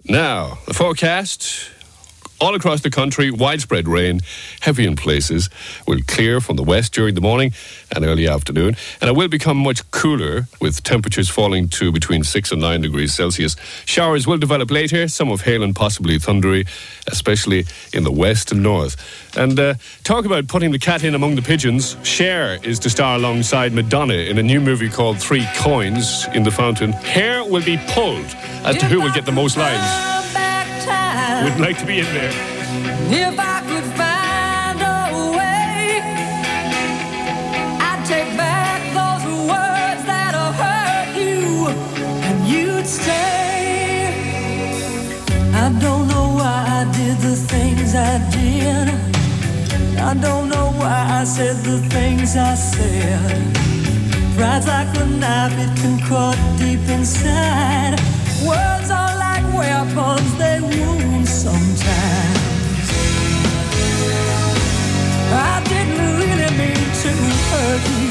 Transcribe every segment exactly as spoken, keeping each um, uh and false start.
Now, the forecast. All across the country, widespread rain, heavy in places, will clear from the west during the morning and early afternoon, and it will become much cooler, with temperatures falling to between six and nine degrees Celsius. Showers will develop later, some of hail and possibly thundery, especially in the west and north. And uh, talk about putting the cat in among the pigeons. Cher is to star alongside Madonna in a new movie called Three Coins in the Fountain. Hair will be pulled as to who will get the most lines. Would like to be in there. If I could find a way, I'd take back those words that'll hurt you, and you'd stay. I don't know why I did the things I did. I don't know why I said the things I said. Pride's like a knife, it can cut deep inside. Words are like weapons, they wound sometimes. I didn't really mean to hurt you.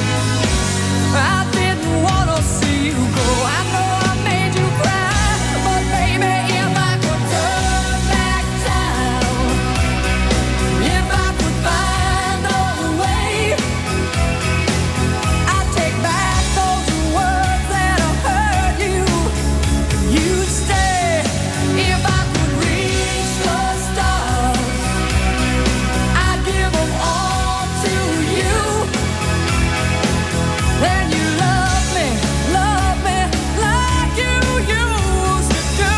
I didn't want to see you go. I know I made you cry, but baby, if I could turn back time, if I could find a way, I'd take back those words that'll hurt you. You'd stay if I could reach the stars. I'd give them all to you. Then you love me, love me like you used to do.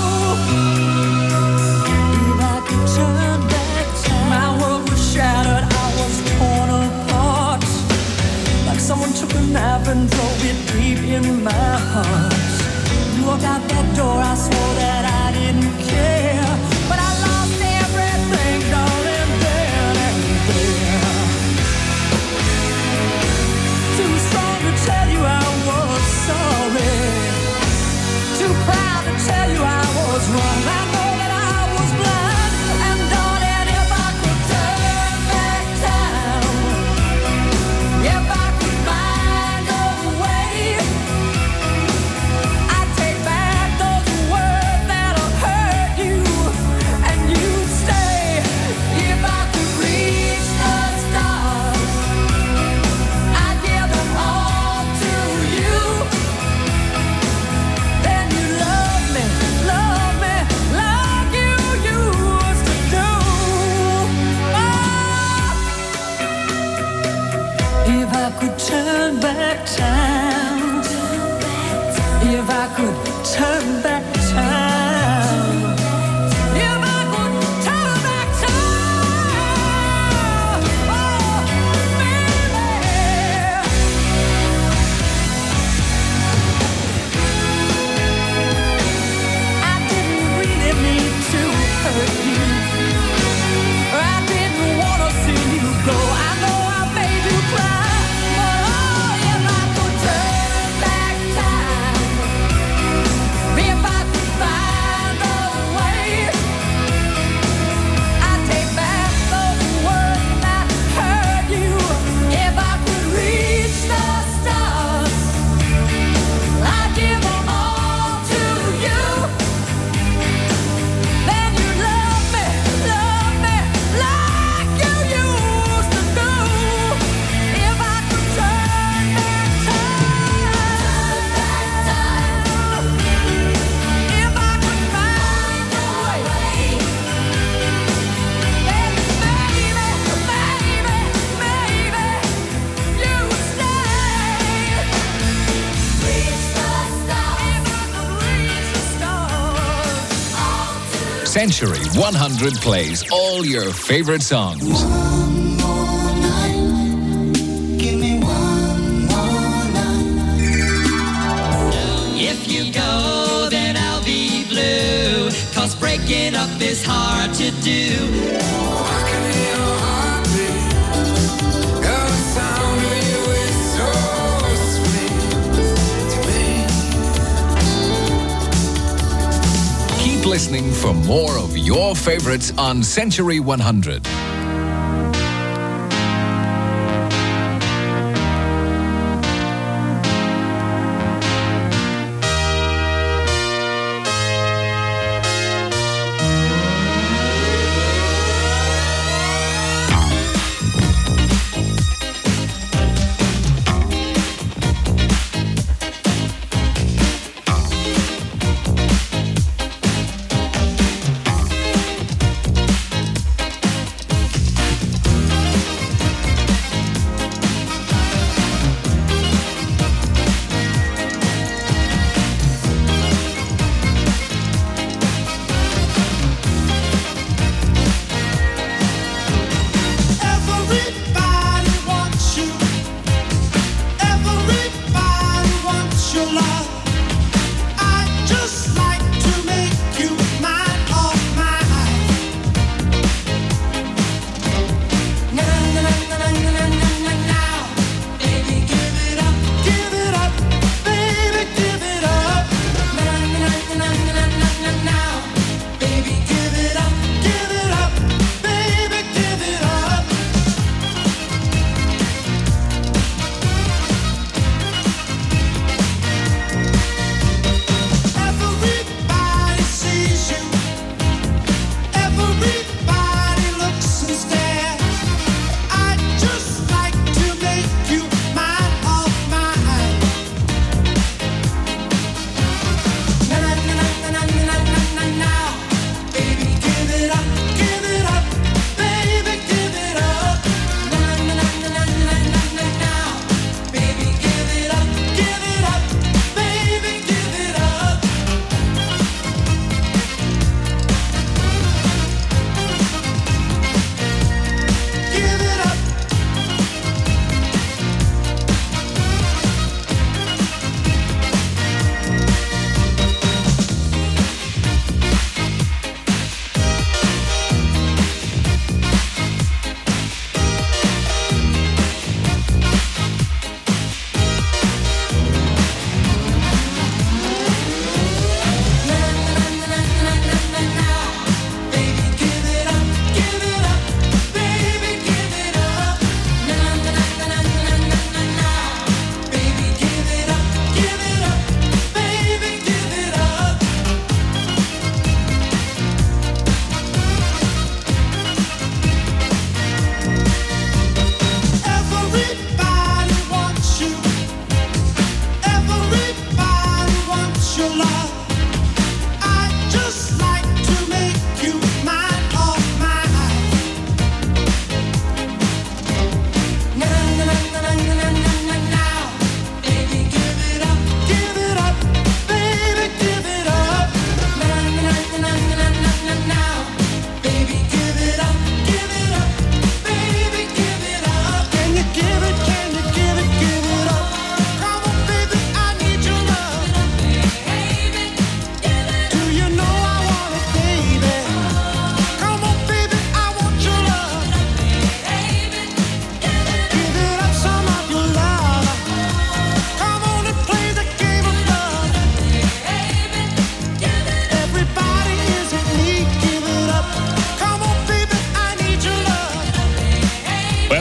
If I could turn back time, my world was shattered, I was torn apart. Like someone took a knife and drove it deep in my heart. You walked out that door, I swore that I didn't care, but I lost everything, darling, then and there. Too strong to tell you I was sorry, too proud to tell you I was wrong. I know that I was blind, and darling, if I could turn back time, if I could find a way, I'd take back those words that'll hurt you, and you'd stay. If I could reach the stars, I'd give them all to you. Then you love me, love me like you used to do. Oh. If I could turn back time, if I could turn back time, if I could turn back time, oh, baby. I didn't really mean to hurt you. I didn't want to see you go. I know I made you cry, but oh, if I could turn back time, if I could find a way, I'd take back those words that hurt you. If I could reach the stars, I'd give them all to you. Then you love me, love me like you used to do. If I could turn back time, if I could find a way, then maybe, maybe, maybe you would stay. Reach the stars, if I could reach the stars, all to Century one hundred plays all your favorite songs. One more night, give me one more night. If you go, then I'll be blue, 'cause breaking up is hard to do. I can hear your heartbeat. Oh, the sound of you is so sweet to me. Keep listening for more of your favorites on Century one hundred.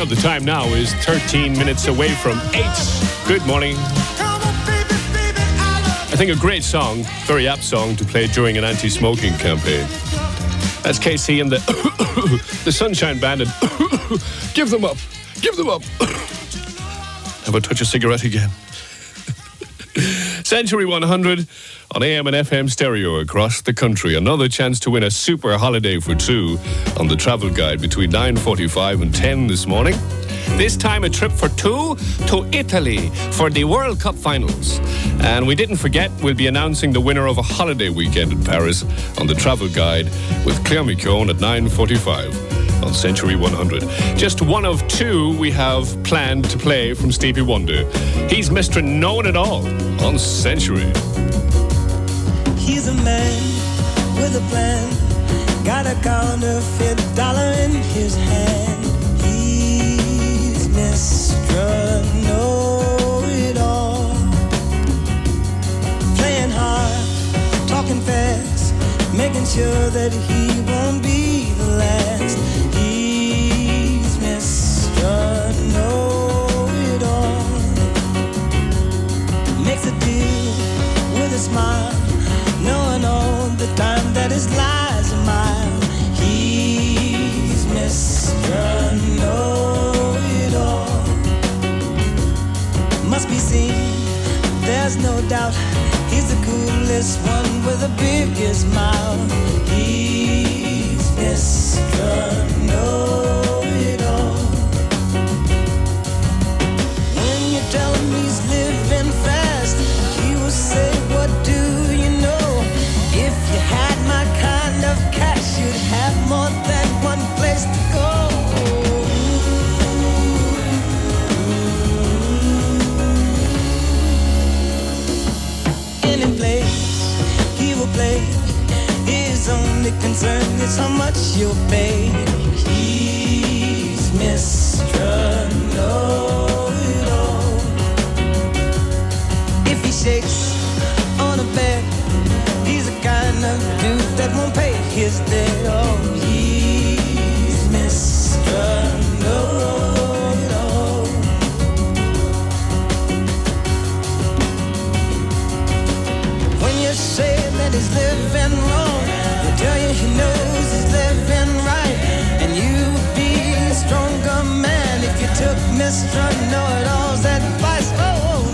the time now is thirteen minutes away from eight. Good morning. I think a great song, very apt song to play during an anti-smoking campaign. That's K C and the the Sunshine Band and give them up, give them up. Have a touch of cigarette again. Century one hundred on A M and F M stereo across the country. Another chance to win a super holiday for two on the travel guide between nine forty-five and ten this morning. This time a trip for two to Italy for the World Cup finals. And we didn't forget, we'll be announcing the winner of a holiday weekend in Paris on the travel guide with Claire McKeown at nine forty-five on Century one hundred. Just one of two we have planned to play from Stevie Wonder. He's Mister Knowing It All on Century. He's a man with a plan, got a counterfeit dollar in his hand. He's Mister Know-It-All, playing hard, talking fast, making sure that he won't be the last. He's Mister Know-It-All, makes a deal with a smile, knowing all the time that his lies are mine. He's Mister Know-It-All, must be seen, there's no doubt. He's the coolest one with the biggest smile. He's Mister Know-It-All. When you tell him he's living fast, he will say, what do you know? If you had my kind of cash, you'd have more than one place to go. Any place he will play, his only concern is how much you'll pay. He's Mister Know-It-All. If he shakes on a bed, he's the kind of dude that won't pay his debt. Oh, he's Mister Know-It-All. When you say that he's living wrong, he'll tell you he knows he's living right. And you would be a stronger man if you took Mister Know-It-All's advice. Oh,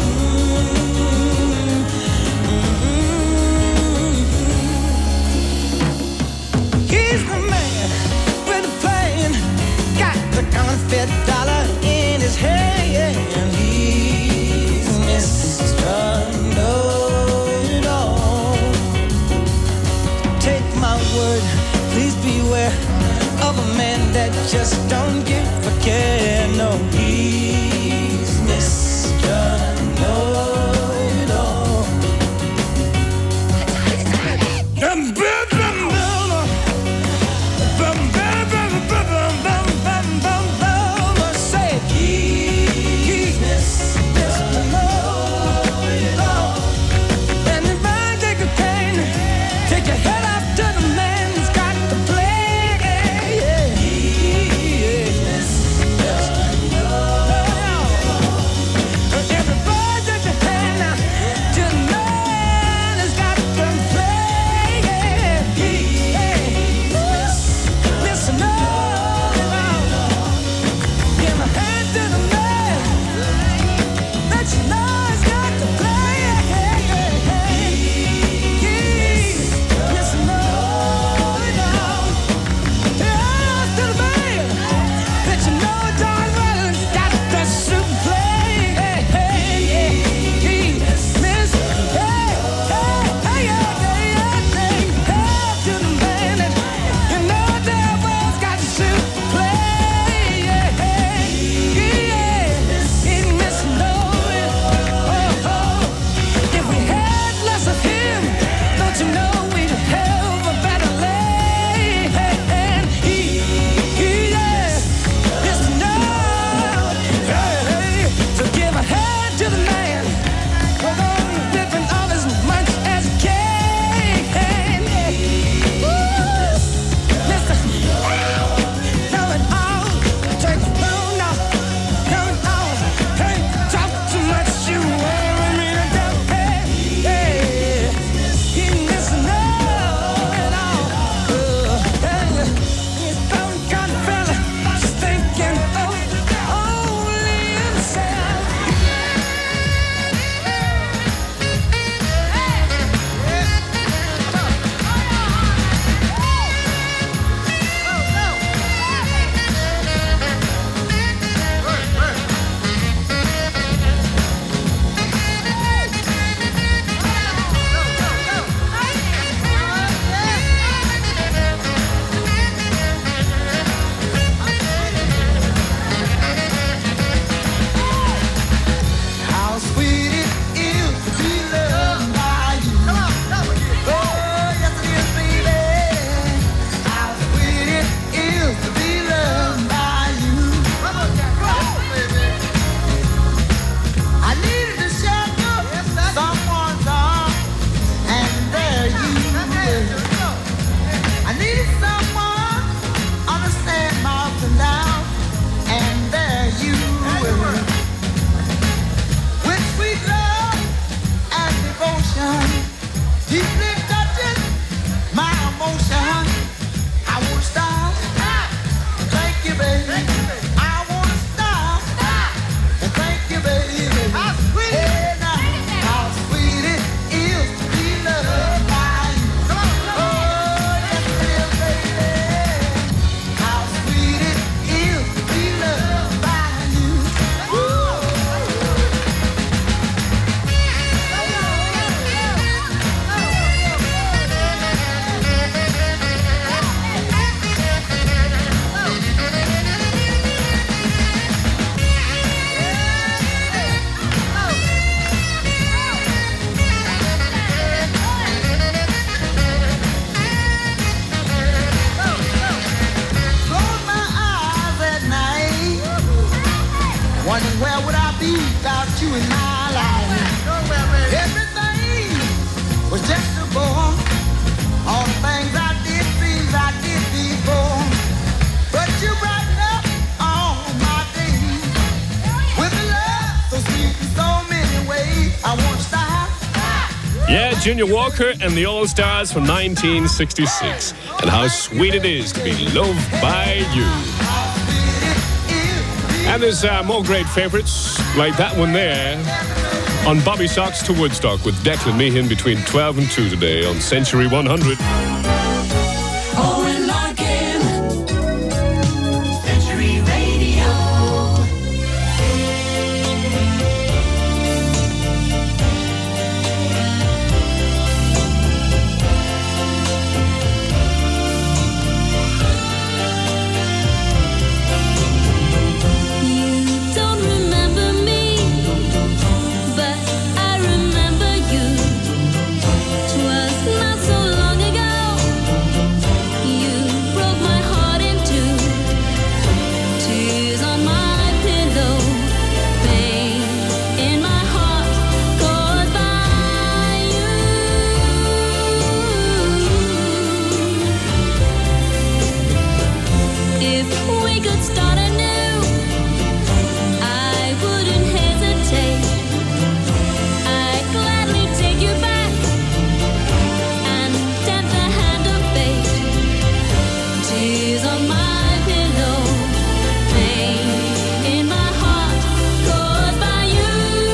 he's the man with the plan, got the counterfeit dollar in his hand. He's Mister Know-It-All. Take my word, please beware of a man that just don't give a care. No, he's Mister Know-It-All. Everybody you in my life. Everything was just a bore. All the things I did, things I did before. But you brighten up all my days with a love so sweet in so many ways. I won't stop. Yeah, Junior Walker and the All-Stars from nineteen sixty-six. And how sweet it is to be loved by you. And there's uh, more great favourites, like that one there, on Bobby Socks to Woodstock with Declan Meehan between twelve and two today on Century one hundred. Owen Larkin, Century Radio. You don't remember me, but I remember you. 'Twas not so long ago. You broke my heart in two. Tears on my pillow, pain in my heart caused by you. If we could start anew, I wouldn't hesitate. I'd gladly take you back and tempt the hand of fate. Tears on my pillow, pain in my heart caused by you.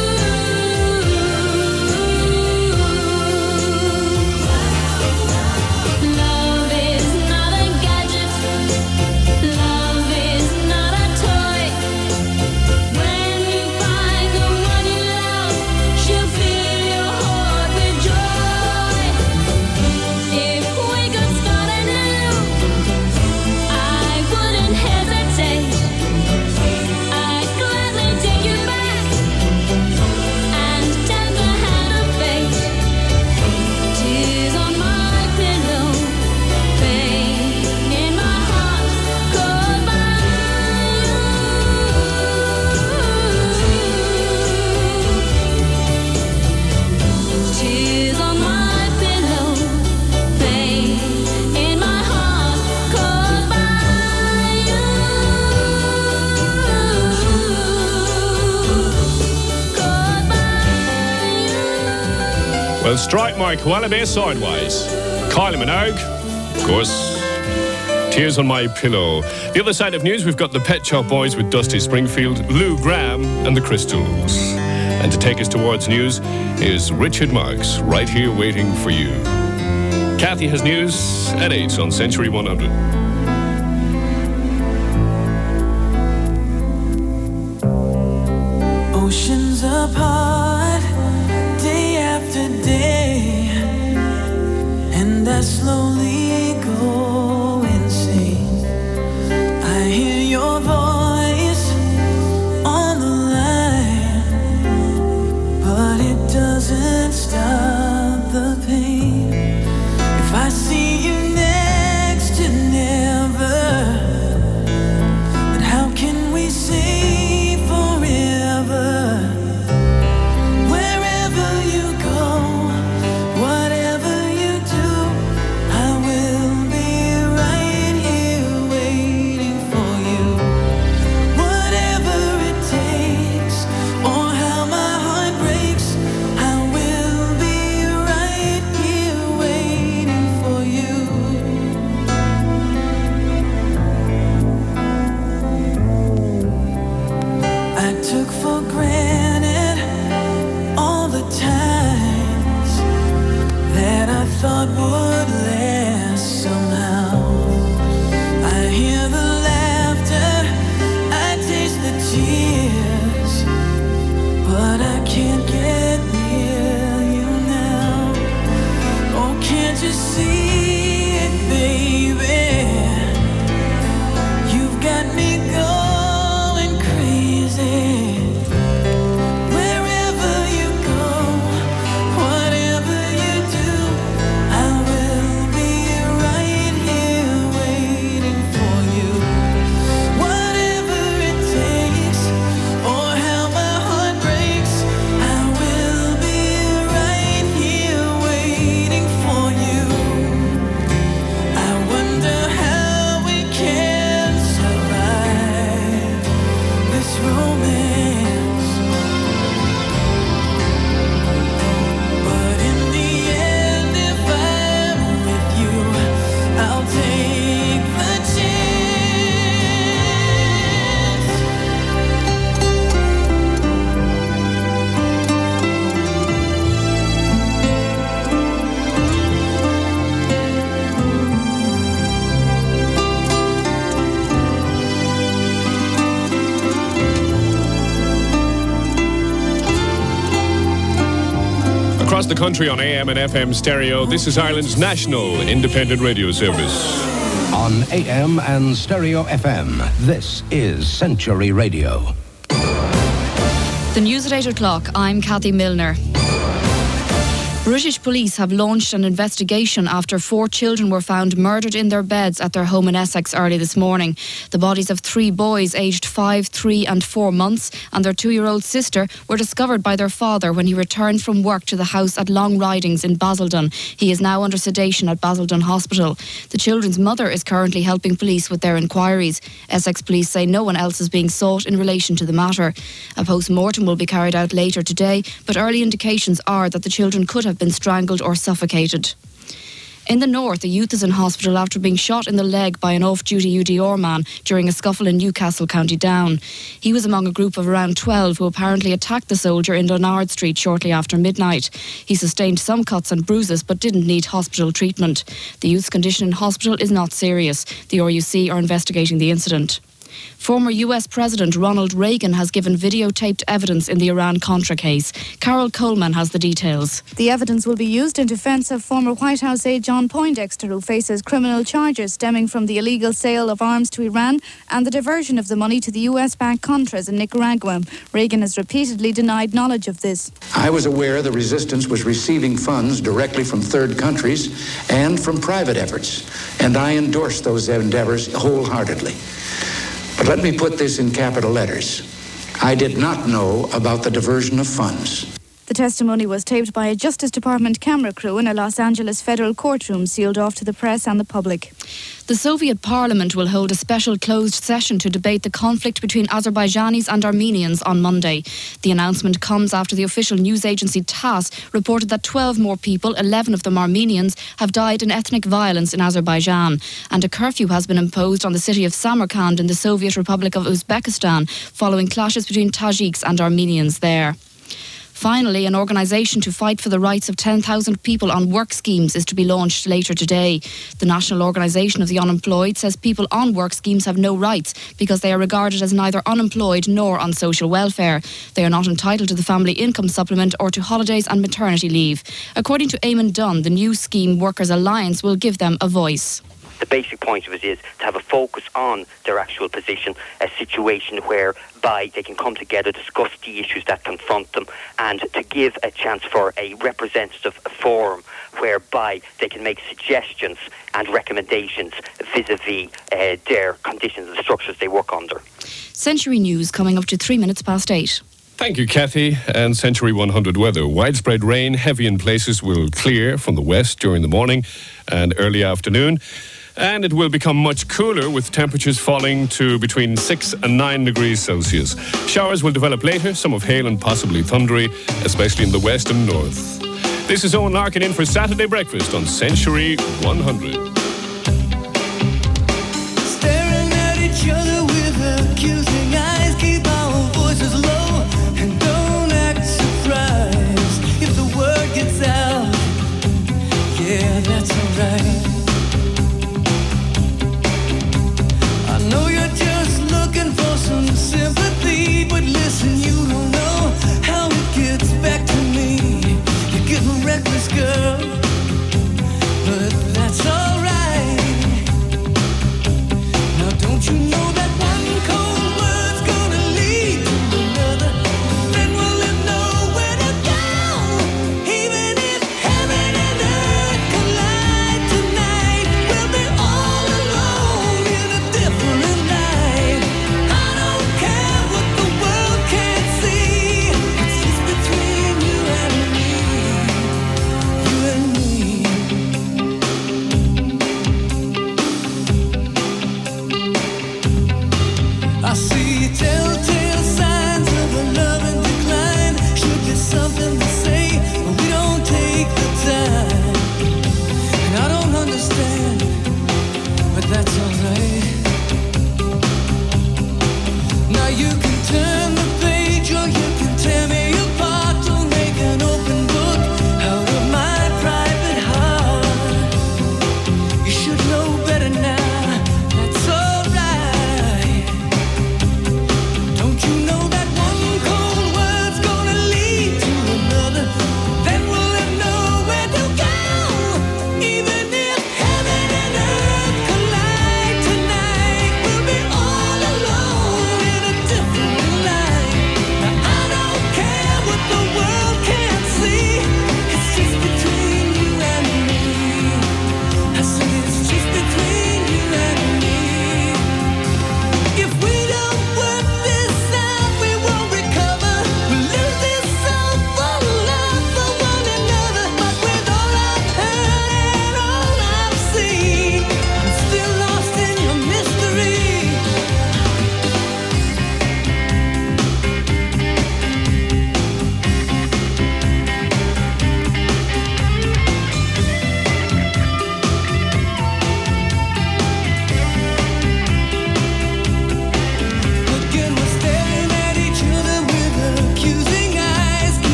Love is not a gadget. Love is not a toy. When you find the one you love, she'll fill your heart with joy. If we could start anew, I wouldn't hesitate. I'd gladly take you back and tempt the hand of fate. Tears on my pillow, pain in my heart caused by you. Tears on my pillow, pain in my heart caused by you. Caused by you. Well, strike my koala bear sideways. Kylie Minogue, of course. Tears on my pillow. The other side of news, we've got the Pet Shop Boys with Dusty Springfield, Lou Graham, and the Crystals. And to take us towards news is Richard Marks, right here waiting for you. Kathy has news at eight on Century one hundred. Oceans apart, day after day, and I slowly go insane. I hear your voice on the line, but it doesn't stop the pain. If I see you next to never, then how can we say forever? Wherever you go, whatever you do, I will across the country on A M and F M stereo. This is Ireland's national independent radio service. On A M and Stereo F M, this is Century Radio. The news at eight o'clock, I'm Kathy Milner. British police have launched an investigation after four children were found murdered in their beds at their home in Essex early this morning. The bodies of three boys aged five, three and four months and their two-year-old sister were discovered by their father when he returned from work to the house at Long Ridings in Basildon. He is now under sedation at Basildon Hospital. The children's mother is currently helping police with their inquiries. Essex police say no one else is being sought in relation to the matter. A post-mortem will be carried out later today, but early indications are that the children could have been strangled or suffocated. In the north, a youth is in hospital after being shot in the leg by an off-duty U D R man during a scuffle in Newcastle, County Down. He was among a group of around twelve who apparently attacked the soldier in Leonard Street shortly after midnight. He sustained some cuts and bruises but didn't need hospital treatment. The youth's condition in hospital is not serious. The R U C are investigating the incident. Former U S President Ronald Reagan has given videotaped evidence in the Iran-Contra case. Carol Coleman has the details. The evidence will be used in defence of former White House aide John Poindexter, who faces criminal charges stemming from the illegal sale of arms to Iran and the diversion of the money to the U S bank Contras in Nicaragua. Reagan has repeatedly denied knowledge of this. I was aware the resistance was receiving funds directly from third countries and from private efforts, and I endorsed those endeavors wholeheartedly. But let me put this in capital letters. I did not know about the diversion of funds. The testimony was taped by a Justice Department camera crew in a Los Angeles federal courtroom sealed off to the press and the public. The Soviet Parliament will hold a special closed session to debate the conflict between Azerbaijanis and Armenians on Monday. The announcement comes after the official news agency TASS reported that twelve more people, eleven of them Armenians, have died in ethnic violence in Azerbaijan. And a curfew has been imposed on the city of Samarkand in the Soviet Republic of Uzbekistan following clashes between Tajiks and Armenians there. Finally, an organisation to fight for the rights of ten thousand people on work schemes is to be launched later today. The National Organisation of the Unemployed says people on work schemes have no rights because they are regarded as neither unemployed nor on social welfare. They are not entitled to the family income supplement or to holidays and maternity leave. According to Eamon Dunn, the new Scheme Workers Alliance will give them a voice. The basic point of it is to have a focus on their actual position, a situation whereby they can come together, discuss the issues that confront them, and to give a chance for a representative forum whereby they can make suggestions and recommendations vis-a-vis uh, their conditions and the structures they work under. Century News coming up to three minutes past eight. Thank you, Kathy. And Century one hundred weather. Widespread rain, heavy in places, will clear from the west during the morning and early afternoon. And it will become much cooler with temperatures falling to between six and nine degrees Celsius. Showers will develop later, some of hail and possibly thundery, especially in the west and north. This is Owen Larkin in for Saturday Breakfast on Century one hundred. Staring at each other with accusing eyes, keep our voices low and don't act surprised if the word gets out. Yeah, that's alright. I know you're just looking for some sympathy, but listen, you don't know how it gets back to me. You're getting reckless, girl, but that's alright.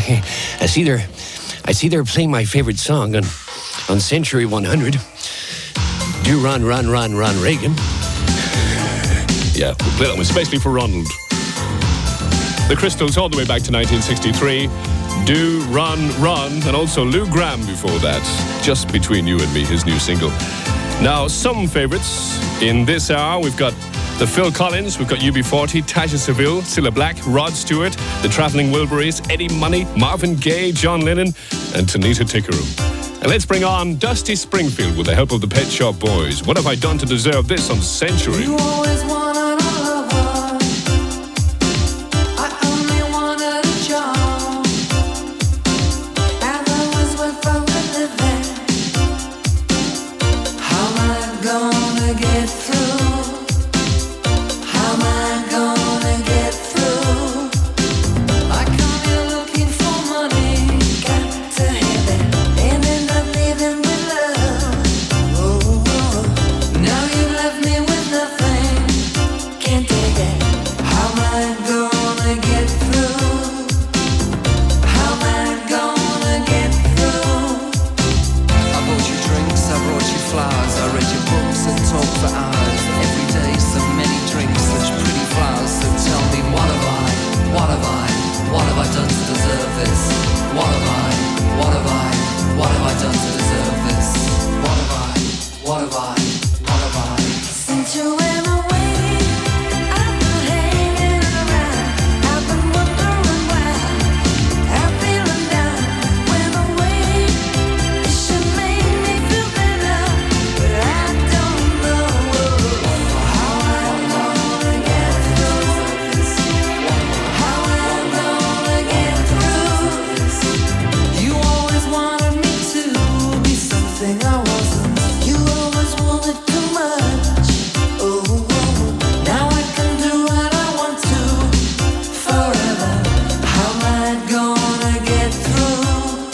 I see they're, I see they're playing my favorite song on, on Century one hundred. Do run, run, run, run, Reagan. Yeah, we'll play that one, especially for Ronald. The Crystals all the way back to nineteen sixty-three. Do Run, Run, and also Lou Gramm before that. Just Between You and Me, his new single. Now, some favourites in this hour. We've got the Phil Collins, we've got U B forty, Tasha Seville, Cilla Black, Rod Stewart, the Travelling Wilburys, Eddie Money, Marvin Gaye, John Lennon, and Tanita Tikaram. And let's bring on Dusty Springfield with the help of the Pet Shop Boys. What have I done to deserve this on Century? You always wanted a lover. I only wanted a job. And I was worth for a living. How am I gonna get through? How am I gonna get through? I come here looking for money, got to have it, and end up leaving with love. Oh, oh. Now you left me with nothing, can't take it. How am I gonna get through? How am I gonna get through? I bought you drinks, I brought you flowers, I read your books and talked for hours. Every day so many drinks, such pretty flowers. So tell me, what have I, what have I, what have I done to deserve this? What have I, what have I, what have I done to deserve this? What have I, what have I, what have I? Since you went away, I've been hanging around. I've been wondering why I'm feeling down. Went away, it should make me feel better, but I don't know how I'm gonna get through this. How I'm gonna get through this. You always wanted me to be something I wasn't. You always wanted too much. Oh, oh. Now I can do what I want to forever. How am I gonna get through?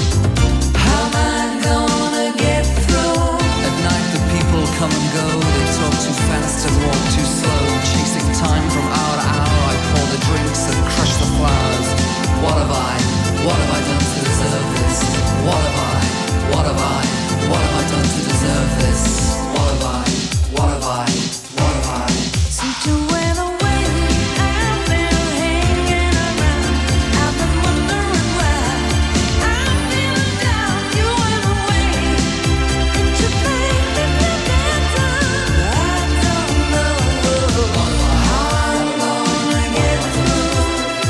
How am I gonna get through? At night the people come and go, they talk too fast and walk too slow. Chasing time from hour to hour, I pour the drinks and crush the flowers. What have I, what have I done to deserve this? What have I, what have I, what have I done to deserve this? What have I, what have I, what have I? Since you went away, I've been hanging around. I've been wondering why I'm feeling down. You went away, it should make me feel better. I don't know how I'm gonna get through.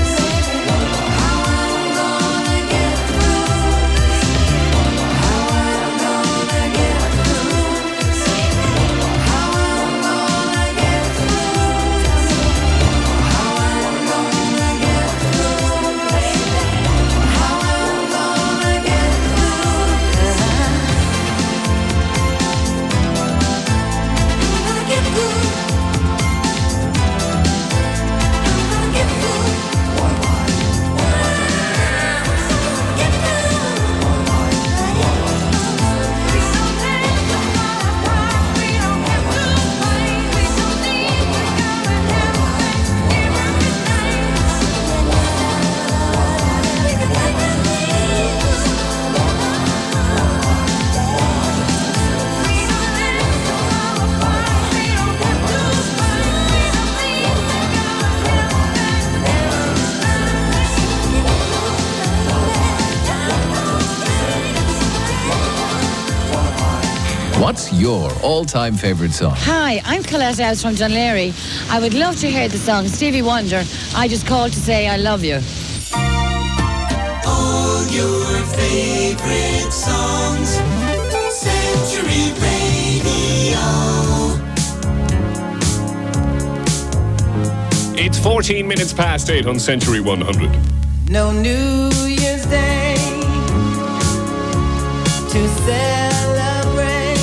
How I'm gonna get through. How I'm gonna get through. How I'm gonna get through. How I'm gonna get through, baby. How I'm gonna get through. I'm gonna get through. I'm gonna get through. What am I? What am I? Get through. What am I? What am I? We so need to fight. We don't have to fight. We so need to go and have everything. We can take the lead. We don't need to fall apart. We don't have to fight. We so need to go and What's your all-time favourite song? Hi, I'm Colette Ellis from Dunleary. I would love to hear the song Stevie Wonder, I Just Called to Say I Love You. All your favorite songs, Century Radio. It's fourteen minutes past eight on Century one hundred. No New Year's Day to celebrate.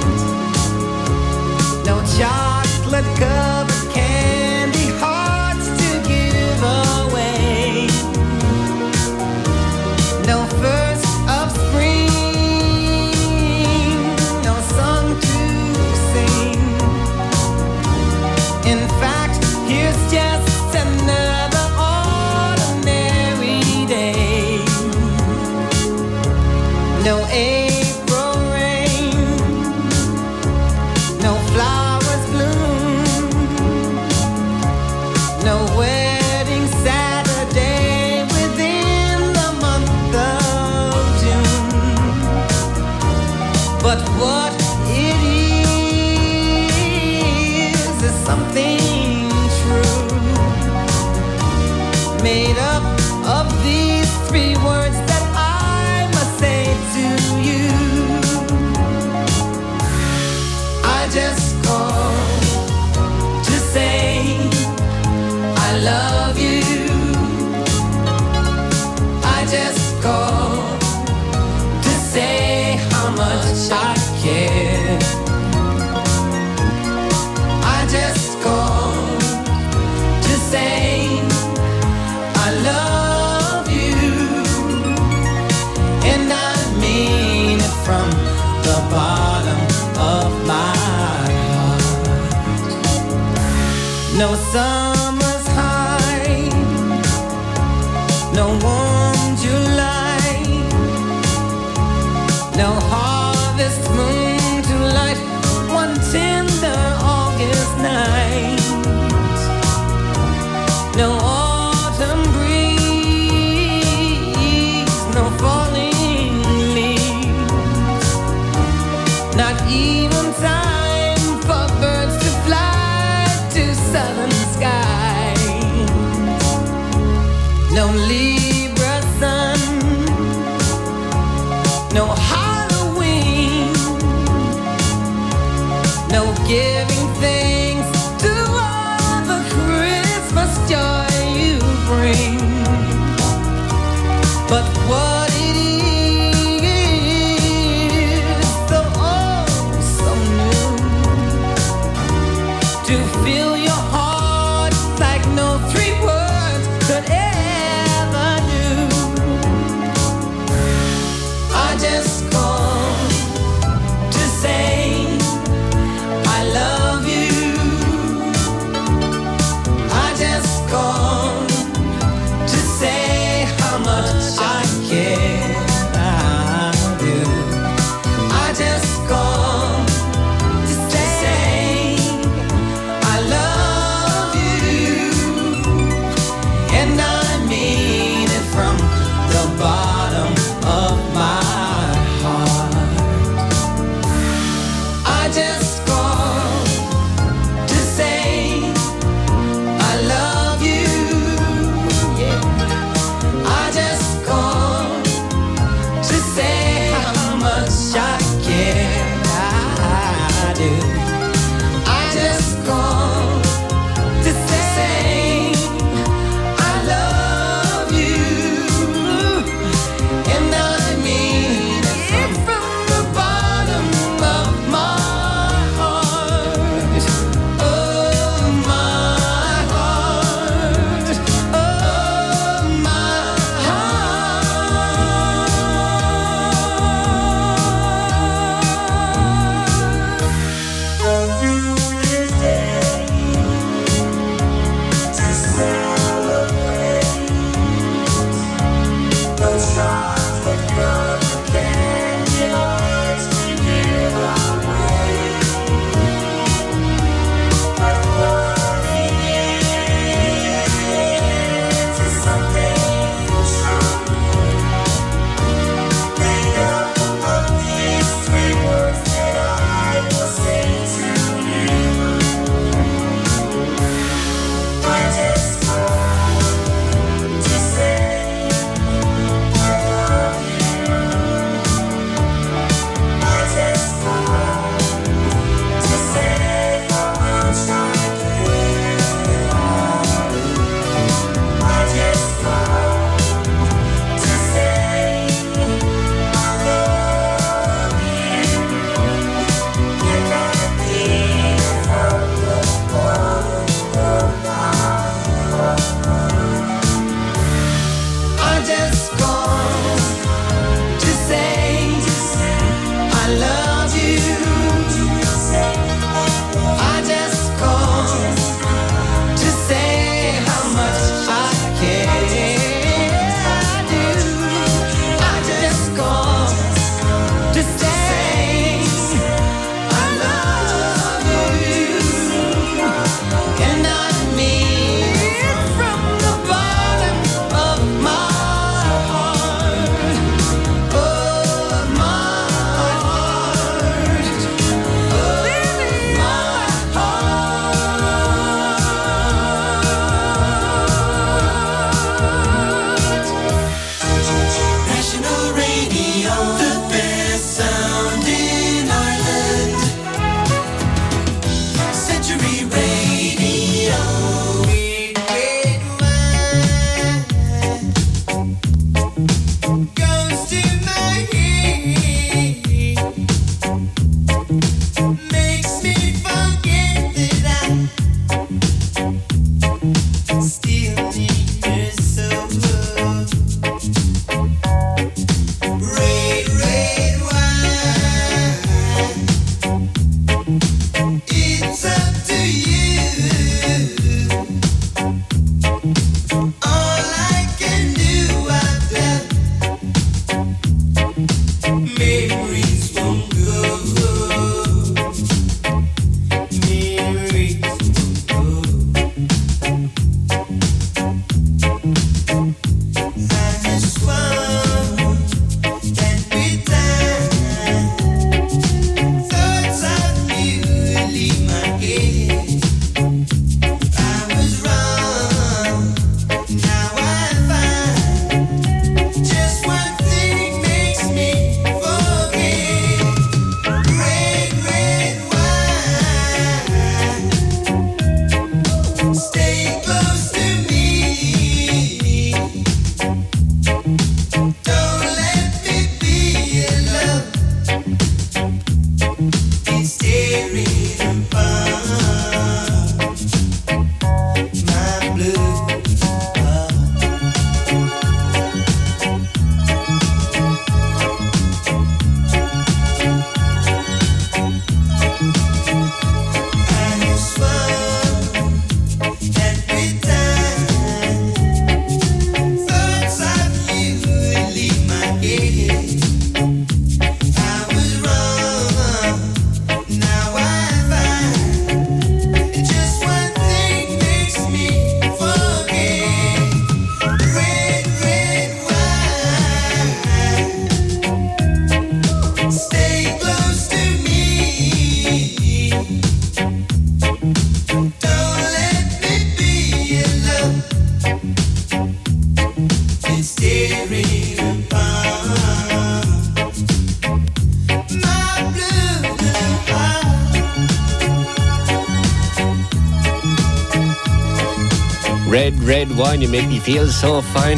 No chocolate covered candy hearts to give away. No first of spring, no song to sing. In fact, here's just another ordinary day. But what it is is something true, made up of these three words that I must say to you. I just called to say I love you. I just called to say how much I care. I just called to say I love you, and I mean it from the bottom of my heart. No summer's high, no warm July, no harvest moon to light one tender August night, no autumn breeze, no falling leaves, not even time for birds to fly to southern skies, no Libra sun, no Halloween, no giving thanks to all the Christmas joy you bring. But what it is, so oh so new, to fill your heart like no three words could ever do. I just called to say I love Red, red wine, you make me feel so fine.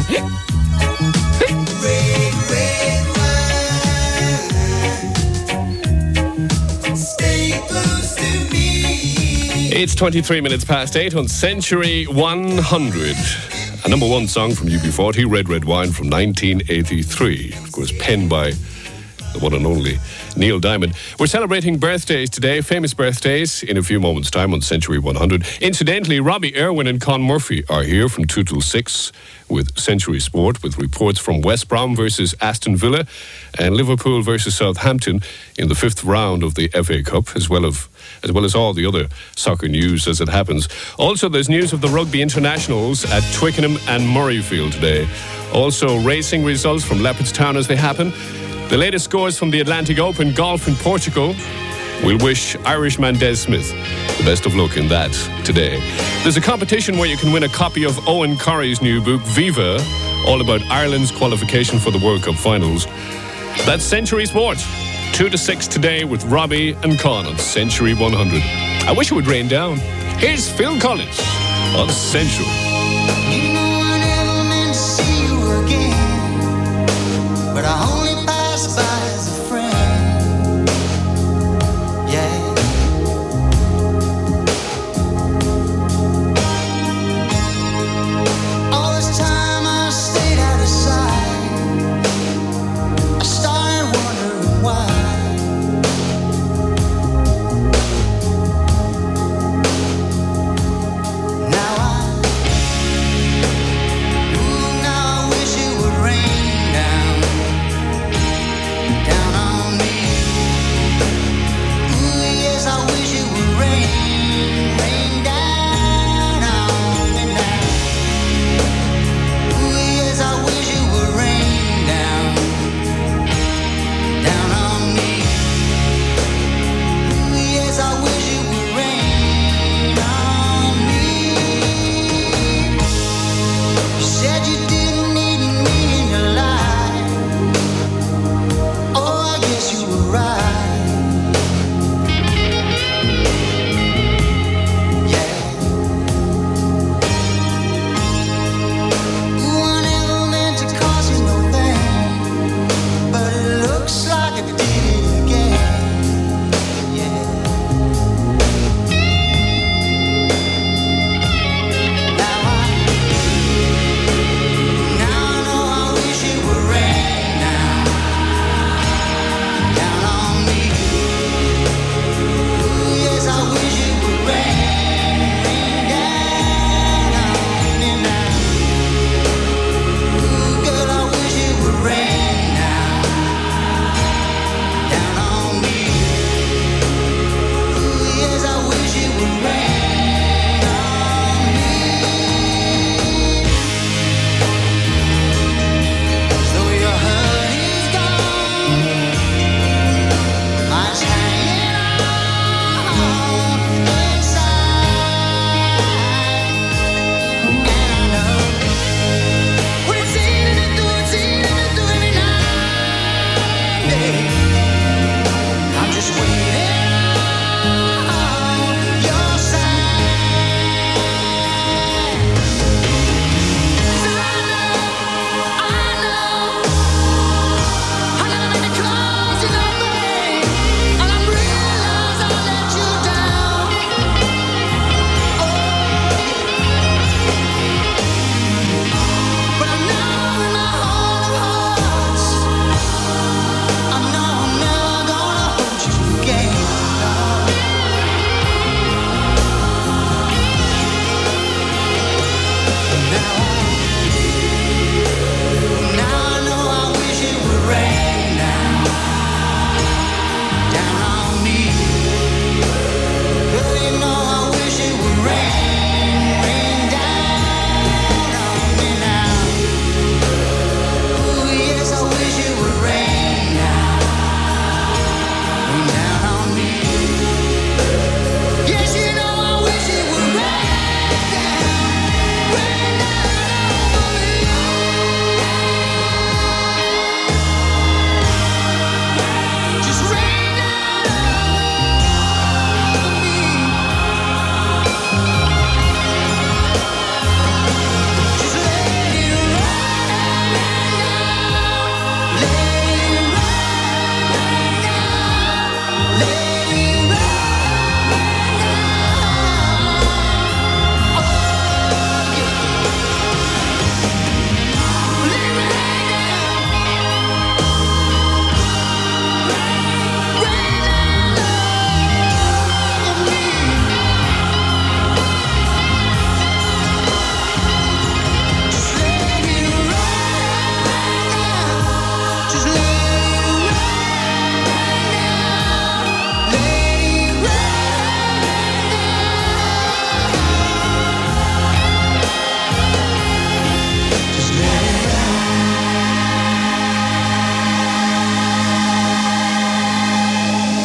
It's twenty-three minutes past eight on Century one hundred. A number one song from U B forty, Red Red Wine from nineteen eighty-three. Of course, penned by the one and only Neil Diamond. We're celebrating birthdays today, famous birthdays, in a few moments' time on Century one hundred. Incidentally, Robbie Irwin and Con Murphy are here from two till six with Century Sport, with reports from West Brom versus Aston Villa and Liverpool versus Southampton in the fifth round of the F A Cup, as well as as well as all the other soccer news as it happens. Also, there's news of the rugby internationals at Twickenham and Murrayfield today. Also, racing results from Leopardstown as they happen. The latest scores from the Atlantic Open golf in Portugal. We'll wish Irishman Des Smith the best of luck in that today. There's a competition where you can win a copy of Owen Corrie's new book, Viva, all about Ireland's qualification for the World Cup finals. That's Century Sport. Two to six today with Robbie and Con on Century one hundred. I wish it would rain down. Here's Phil Collins on Century. You know I never meant to see you again, but I only pass by as a friend. Yeah. All this time I stayed out of sight. I started wondering why. Now I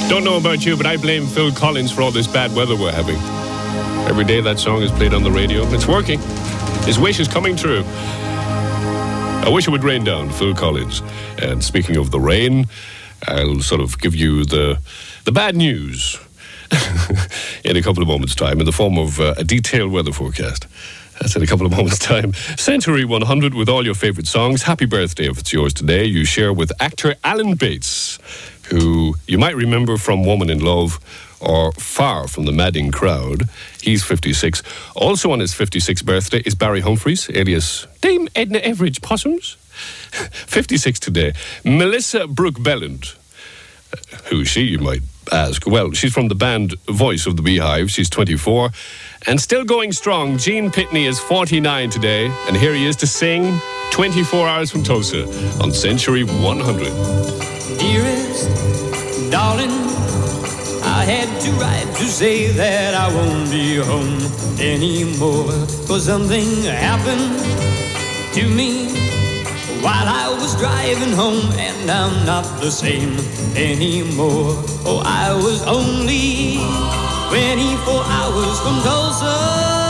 Don't know about you, but I blame Phil Collins for all this bad weather we're having. Every day that song is played on the radio. It's working. His wish is coming true. I wish it would rain down, Phil Collins. And speaking of the rain, I'll sort of give you the the bad news in a couple of moments' time in the form of uh, a detailed weather forecast. That's in a couple of moments' time. Century one hundred with all your favourite songs. Happy birthday if it's yours today. You share with actor Alan Bates, who you might remember from Woman in Love or Far from the Madding Crowd. He's fifty-six. Also on his fifty-sixth birthday is Barry Humphries, alias Dame Edna Everage Possums. fifty-six today. Melissa Brooke Belland. Who is she, you might ask? Well, she's from the band Voice of the Beehive. She's twenty-four. And still going strong, Gene Pitney is forty-nine today. And here he is to sing twenty-four hours from Tulsa on Century one hundred. Dearest, darling, I had to write to say that I won't be home anymore. 'Cause something happened to me while I was driving home, and I'm not the same anymore. Oh, I was only twenty-four hours from Tulsa,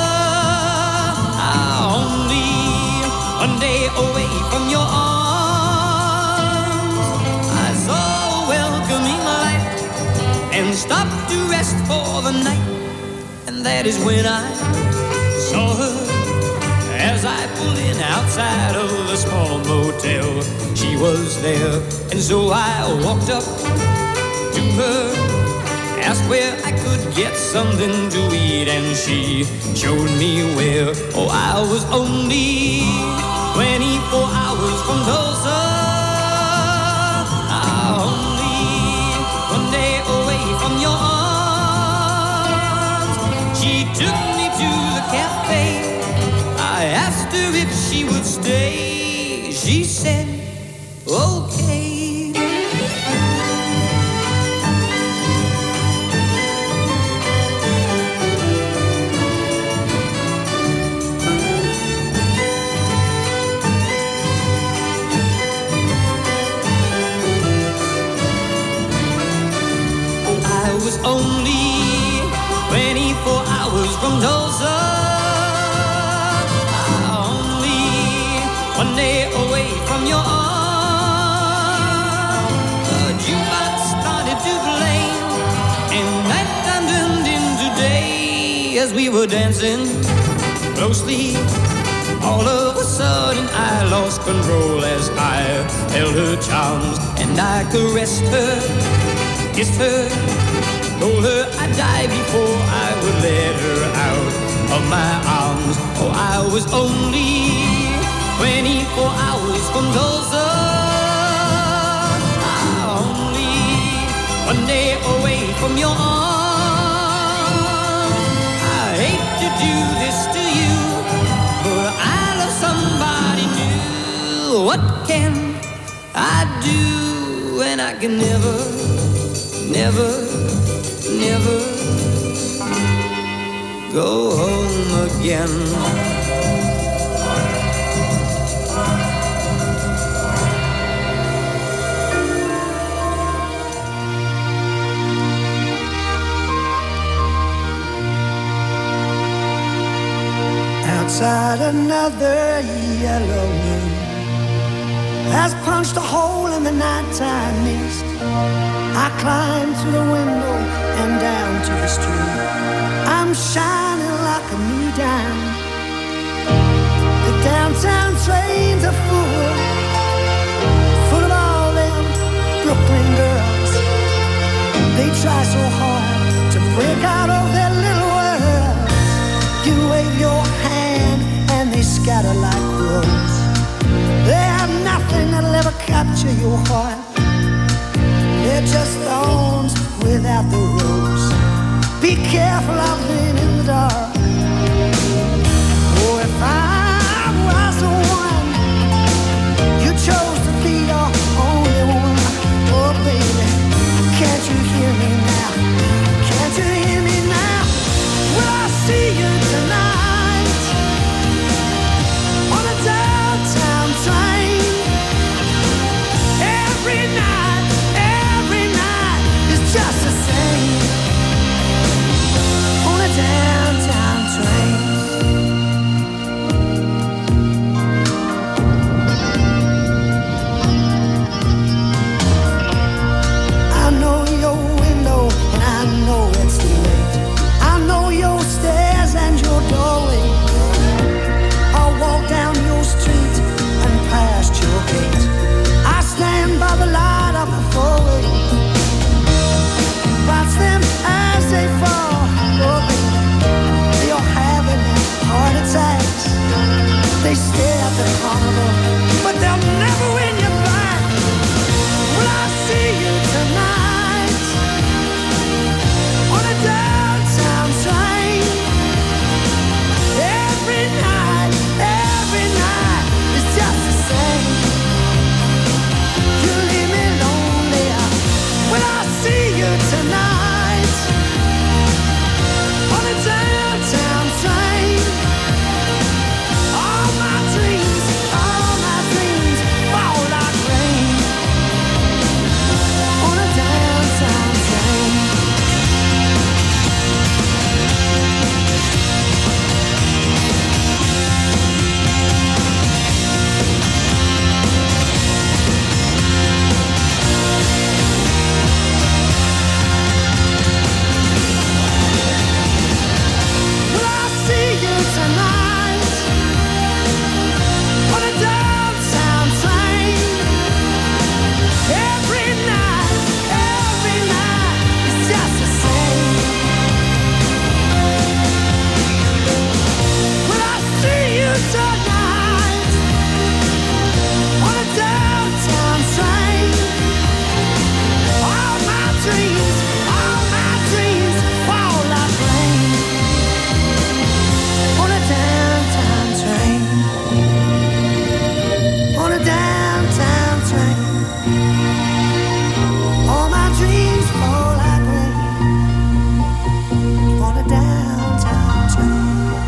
only one day away from your arms. I saw a welcoming light and stopped to rest for the night, and that is when I saw her. As I pulled in outside of the small motel, she was there, and so I walked up to her, asked where I could get something to eat, and she showed me where. Oh, I was only twenty-four hours from Tulsa, only one day away from your arms. She took me to the cafe. I asked her if she would stay. She said, okay. Oh, I was only twenty-four hours from Tulsa, one day away from your arms. The jukebox started to play, and nighttime turned into day. As we were dancing closely, all of a sudden I lost control as I held her charms, and I caressed her, kissed her, told her I'd die before I would let her out of my arms. Oh, I was only twenty-four hours from Tulsa, only one day away from your arms. I hate to do this to you, but I love somebody new. What can I do when I can never, never, never go home again? Outside, another yellow moon has punched a hole in the nighttime mist. I climb through the window and down to the street. I'm shining like a new dime. The downtown trains are full, full of all them Brooklyn girls. They try so hard to break out of their little world. You wave your hand and they scatter like crows. They have nothing that'll ever capture your heart. They're just thorns without the rose. Be careful of them in the dark. Oh, if I was the one you chose to be your only one. Oh, baby, can't you hear me now? Can't you hear me now? Will I see you tonight on a downtown train? Every night, every night is just the tonight on a downtown train. All my dreams, all my dreams fall like rain on a downtown train. Will I see you tonight on a downtown train? Every night, every night is just the same. Will I see you tonight on a downtown train? All my dreams, all my dreams fall like rain on a downtown train. On a downtown train. All my dreams fall like rain on a downtown train.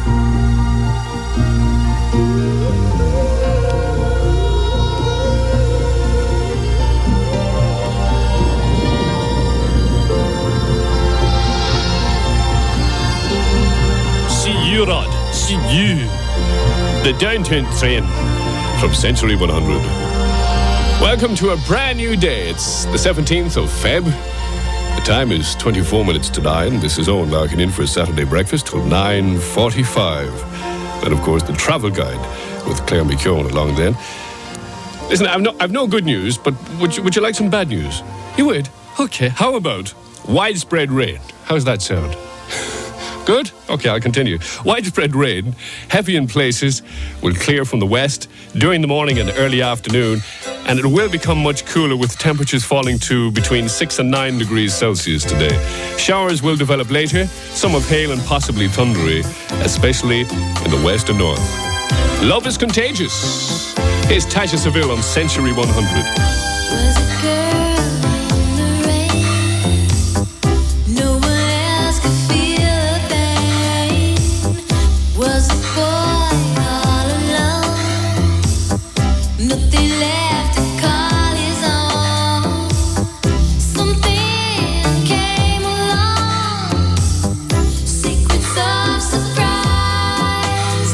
See you, Rod. See you. The downtown train from Century one hundred. Welcome to a brand new day. It's the seventeenth of Feb. The time is twenty-four minutes to nine. This is Owen Larkin in for a Saturday breakfast till nine forty-five. And of course, the travel guide with Claire McKeown along then. Listen, I've no, I've no good news, but would you, would you like some bad news? You would? Okay, how about widespread rain? How's that sound? Good? Okay, I'll continue. Widespread rain, heavy in places, will clear from the west during the morning and early afternoon, and it will become much cooler with temperatures falling to between six and nine degrees Celsius today. Showers will develop later, some of hail and possibly thundery, especially in the west and north. Love is contagious. Here's Tasha Seville on Century one hundred. Was a girl in the rain. No one else could feel the pain. Was a boy all alone. Nothing left to call his own. Something came along. Secrets of surprise.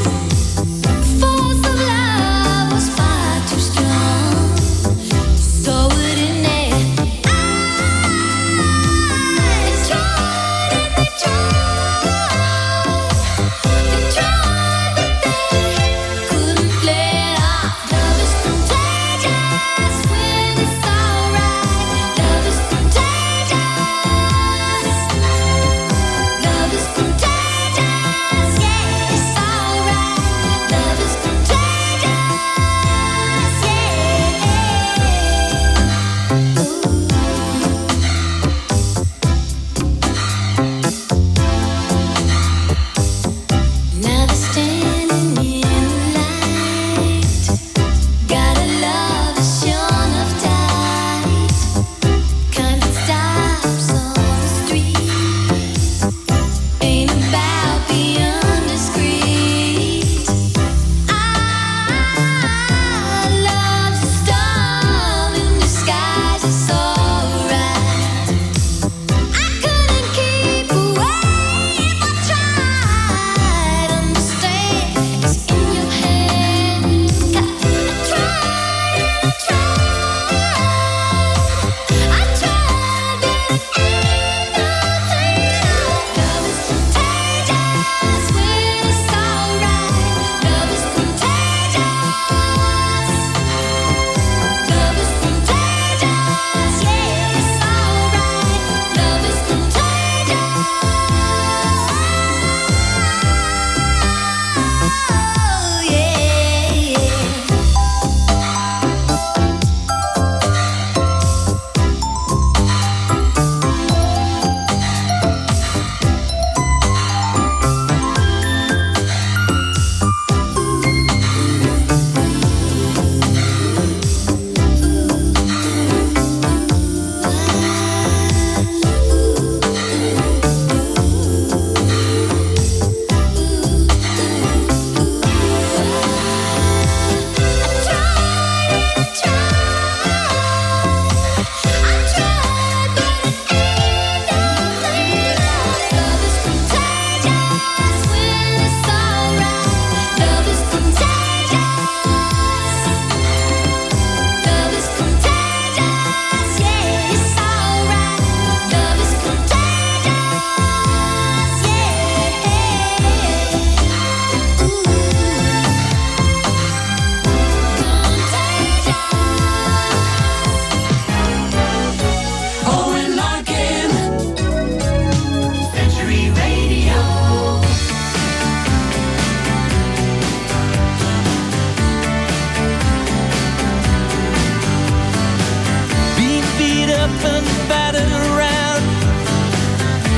Force of love was far too strong. So would it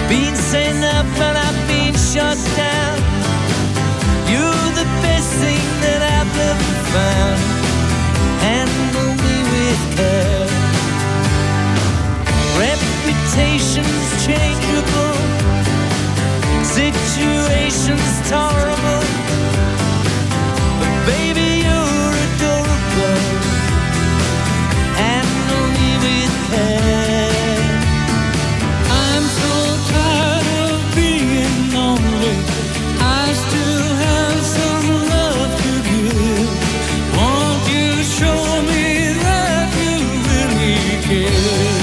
Been sent up and I've been shut down. You're the best thing that I've ever found. Handle me with care. Reputation's changeable, situation's tolerable, but baby you're adorable. Handle me with care. I'm so tired of being lonely. I still have some love to give. Won't you show me that you really care?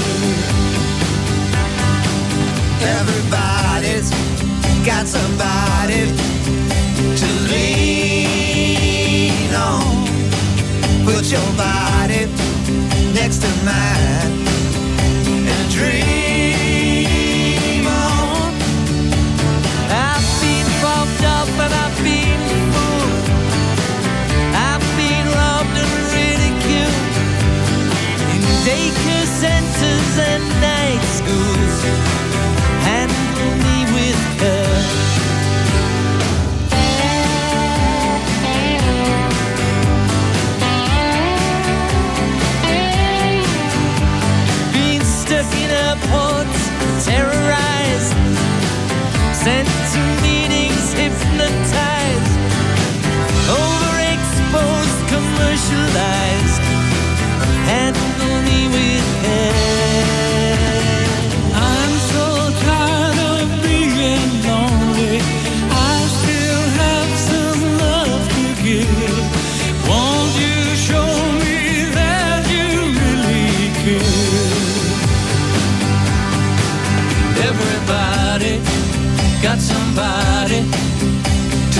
Everybody's got somebody to lean on. Put your body next to mine and dream on. I've been bumped up and I've been fooled. I've been robbed and ridiculed in daycare centers and night schools. Handle me with care. Been stuck in airports, terrorized, sent to meetings, hypnotized, overexposed, commercialized. Handle me with care. I'm so tired of being lonely. I still have some love to give. Won't you show me that you really care? Everybody got somebody to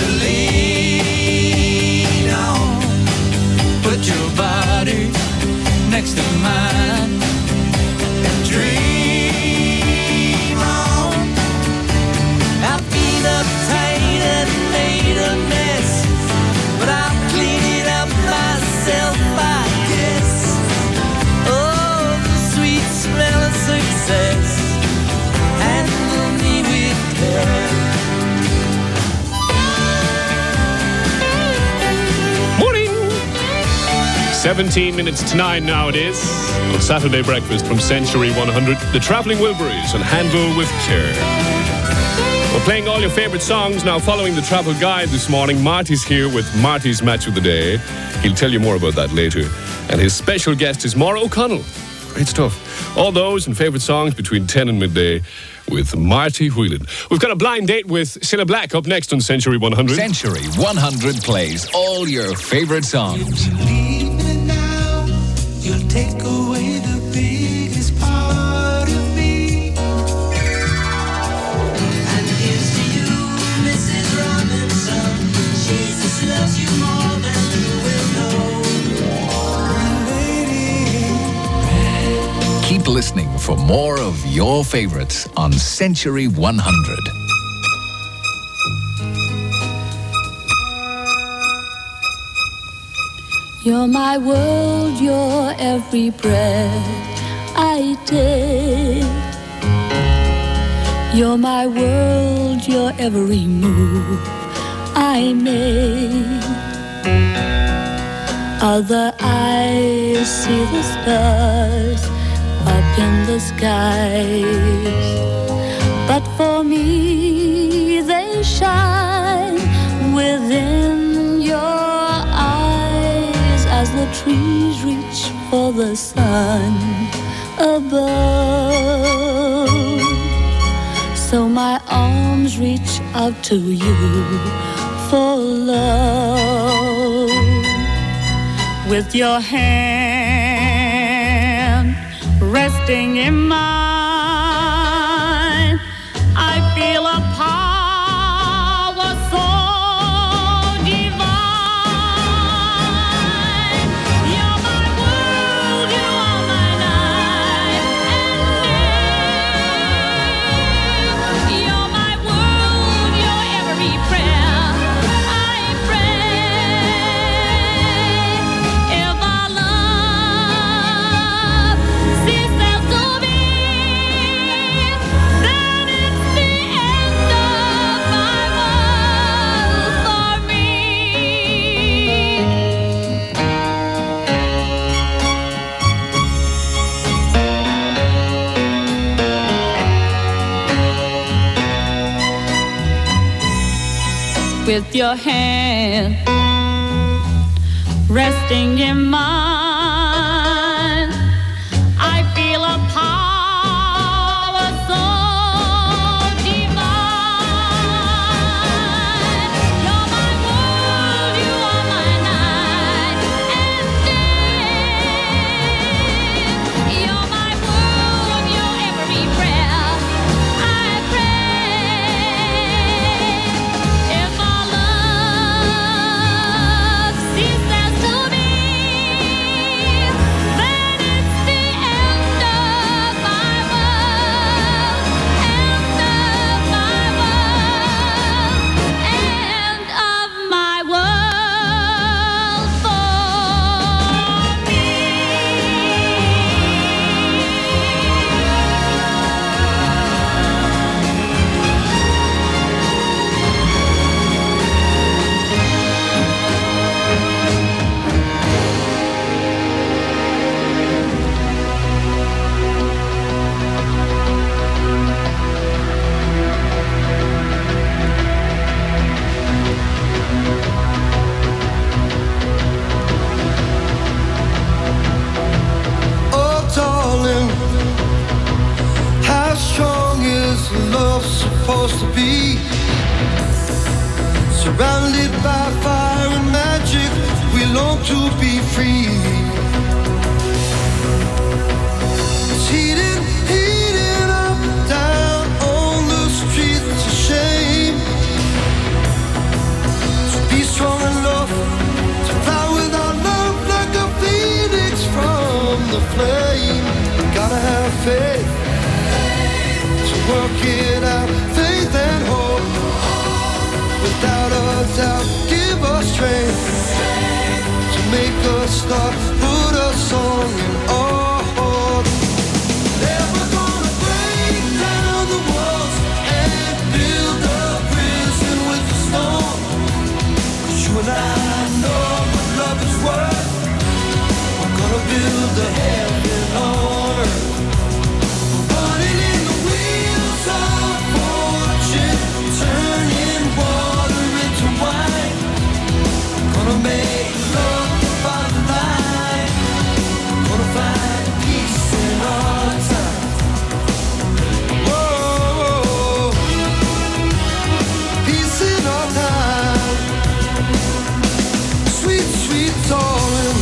lean on. Put your body next to mine and dream on. I've been uptight and made a mess, but I'll clean it up myself, I guess. Oh, the sweet smell of success. Handle me with care. Morning! seventeen minutes to nine now it is. On Saturday breakfast from Century one hundred, the Travelling Wilburys and Handle with Care. We're playing all your favourite songs now following the travel guide this morning. Marty's here with Marty's Match of the Day. He'll tell you more about that later. And his special guest is Maura O'Connell. Great stuff. All those and favourite songs between ten and midday with Marty Whelan. We've got a blind date with Cilla Black up next on Century one hundred. Century one hundred plays all your favourite songs. You'll take away the biggest part of me. And here's to you, Missus Robinson. Jesus loves you more than you will know. Keep listening for more of your favourites on Century one hundred. You're my world, you're every breath I take. You're my world, you're every move I make. Other eyes see the stars up in the skies, but for me they shine within your eyes as the trees reach for the sun above. So my arms reach out to you for love. With your hand resting in mine, I feel a power so divine. You're my world, you are my night and day. You're my world, you're every prayer I pray. If our love ceases to be, with your hand resting in mine. I feel a power so divine. You're my world, you are my night and day. You're my world, your every prayer I pray. If our love ceases to be, then it's the end of my world, end of my world, end of my world for me. Oh, darling, how strong is love supposed to be? Surrounded by fire and magic, we long to be free. It's heating, heating up, down on the streets, it's a shame. To be strong enough to fly without love like a phoenix from the flame. Gotta have faith to work it out, faith and hope. Without a doubt, give us strength to make us start, put us on in our heart. Never gonna break down the walls and build a prison with the stone. 'Cause you and I know what love is worth. We're gonna build a heaven on earth. Running in the wheels of fortune, turning water into wine. Gonna make love the bottom line. Gonna find peace in our time. Whoa, peace in our time. Sweet, sweet darling,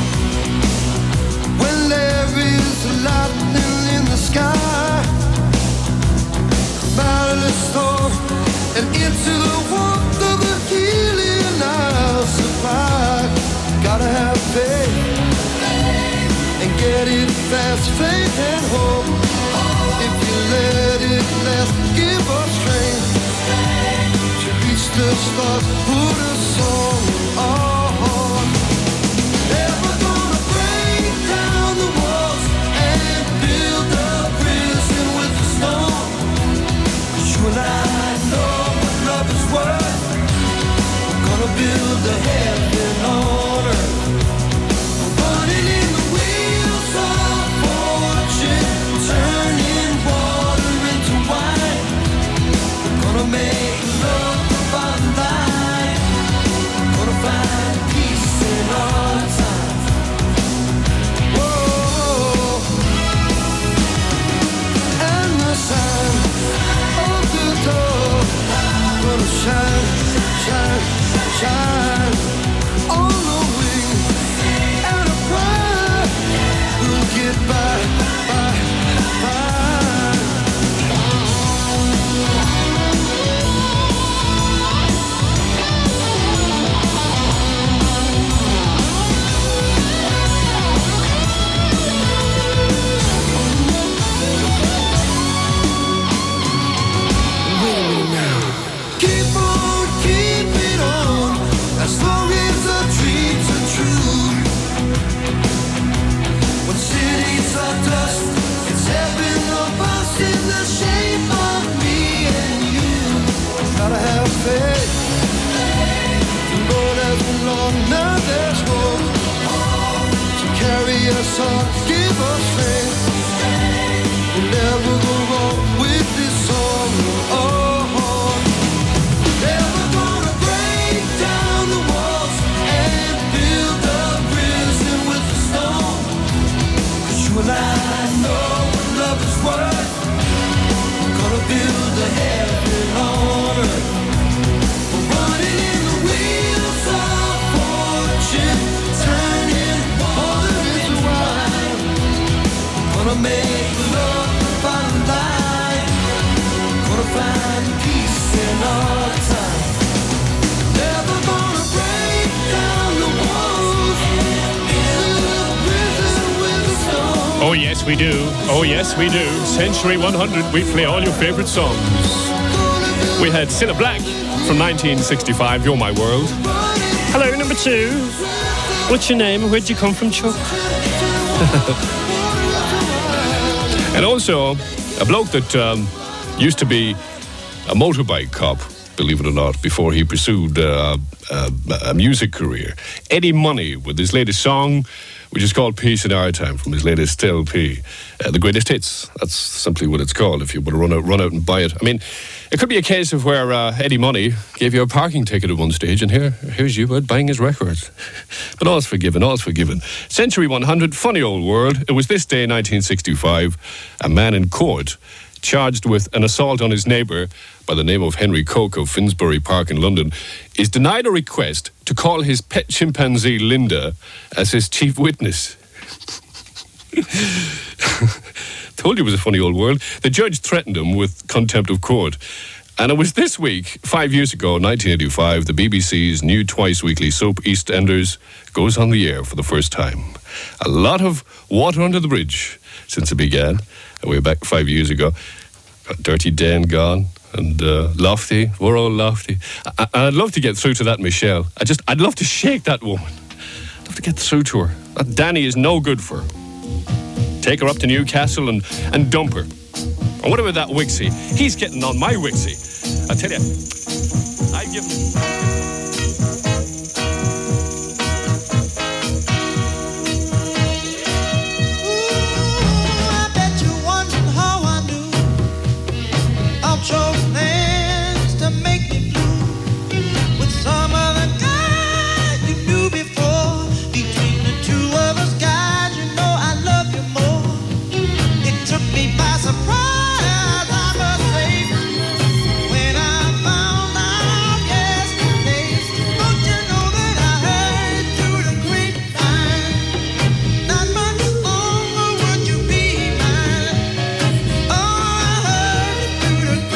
when there is lightning in the sky, come out of the storm and into the warmth of the healing I'll supply. Gotta have faith and get it fast, faith and hope. If you let it last, give us strength to reach the stars, put us on our heart. Never gonna break down the walls and build a prison with the stone. 'Cause you and I know what love is worth. We're gonna build a heaven on earth. Running in the wheels of fortune, turning water into wine. We're gonna make love the bottom line. Gonna find peace in our time. Whoa, and the sign of the door gonna shine, shine, shine on the wing and a pride. We'll get by, by, by. Keep on, keep it on, as long as the dreams are true. When cities are dust, it's heaven above in the shape of me and you. Gotta have faith. The road has been long, now there's hope to carry us on, give us strength. We'll never go wrong with this song. Oh, never gonna break Oh, yes, we do. Oh, yes, we do. Century one hundred, we play all your favourite songs. We had Cilla Black from nineteen sixty-five, You're My World. Hello, number two. What's your name? Where'd you come from, Chuck? And also, a bloke that um, used to be a motorbike cop, believe it or not, before he pursued uh, uh, a music career. Eddie Money with his latest song, which is called Peace in Our Time, from his latest L P, uh, The Greatest Hits. That's simply what it's called, if you want to run out, run out and buy it. I mean, it could be a case of where uh, Eddie Money gave you a parking ticket at one stage, and here, here's you out buying his records. But all's forgiven, all's forgiven. Century one hundred, funny old world. It was this day, nineteen sixty-five, a man in court charged with an assault on his neighbour by the name of Henry Coke of Finsbury Park in London is denied a request to call his pet chimpanzee Linda as his chief witness. Told you it was a funny old world. The judge threatened him with contempt of court. And it was this week, five years ago, nineteen eighty-five, the B B C's new twice-weekly soap EastEnders goes on the air for the first time. A lot of water under the bridge since it began, way back five years ago. Got Dirty Dan gone, and uh, Lofty, we're all Lofty. I, I, I'd love to get through to that Michelle. I just, I'd love to shake that woman. I'd love to get through to her. That Danny is no good for her. Take her up to Newcastle and, and dump her. And what about that Wixie? He's getting on my Wixie. I tell you, I give him... Chose plans to make me blue with some other guy you knew before. Between the two of us, guys, you know I love you more. It took me by surprise, I must say, when I found out yesterday. Don't you know that I heard through the grapevine? Not much longer would you be mine. Oh, I heard through the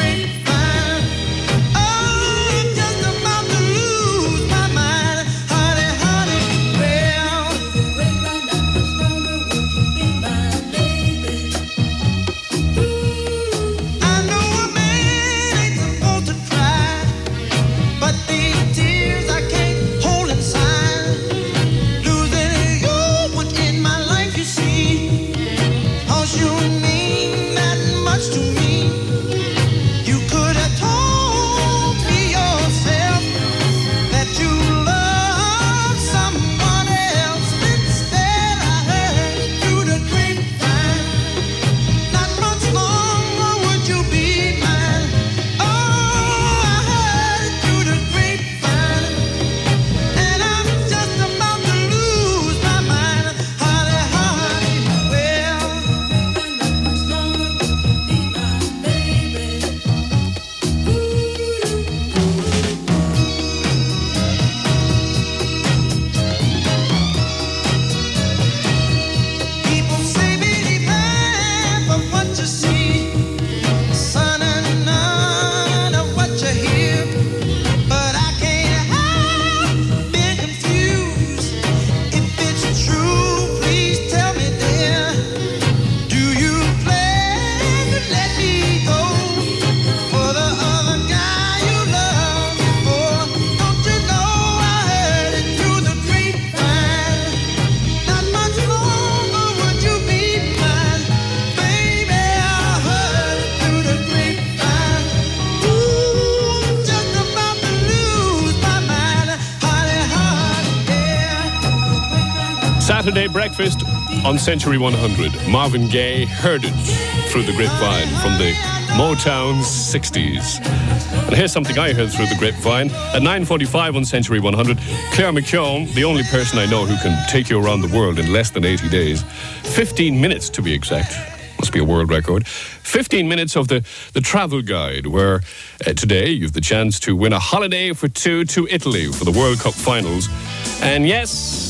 Saturday breakfast on Century one hundred. Marvin Gaye heard it through the grapevine from the Motown sixties. And here's something I heard through the grapevine. At nine forty-five on Century one hundred, Claire McKeown, the only person I know who can take you around the world in less than eighty days. fifteen minutes to be exact. Must be a world record. fifteen minutes of the, the travel guide, where uh, today you've the chance to win a holiday for two to Italy for the World Cup finals. And yes,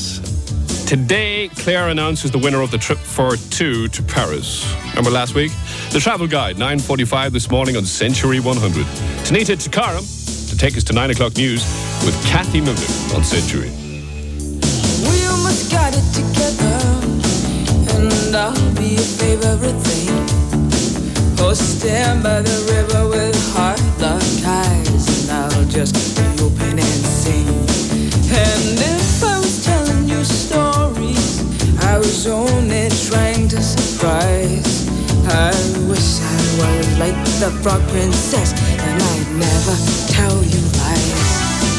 today Claire announces the winner of the trip for two to Paris. Remember last week? The travel guide, nine forty-five this morning on Century one hundred. Tanita Takaram to take us to nine o'clock news with Kathy Miller on Century. We almost got it together, and and I'll be your favorite thing. Or stand by the river with heart-locked eyes, and I'll just be open and sing. And if I was telling you stories, I was only trying to surprise. I wish I was like the frog princess, and I'd never tell you lies.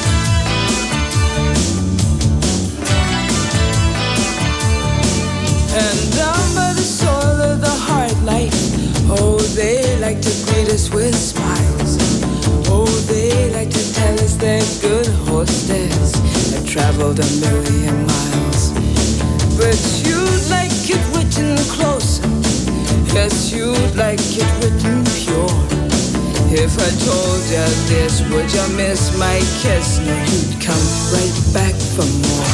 And down by the soil of the heart light, oh, they like to greet us with smiles. Oh, they like to tell us they're good hostess that traveled a million miles. But you'd like it written closer, yes, you'd like it written pure. If I told you this, would you miss my kiss? No, you'd come right back for more.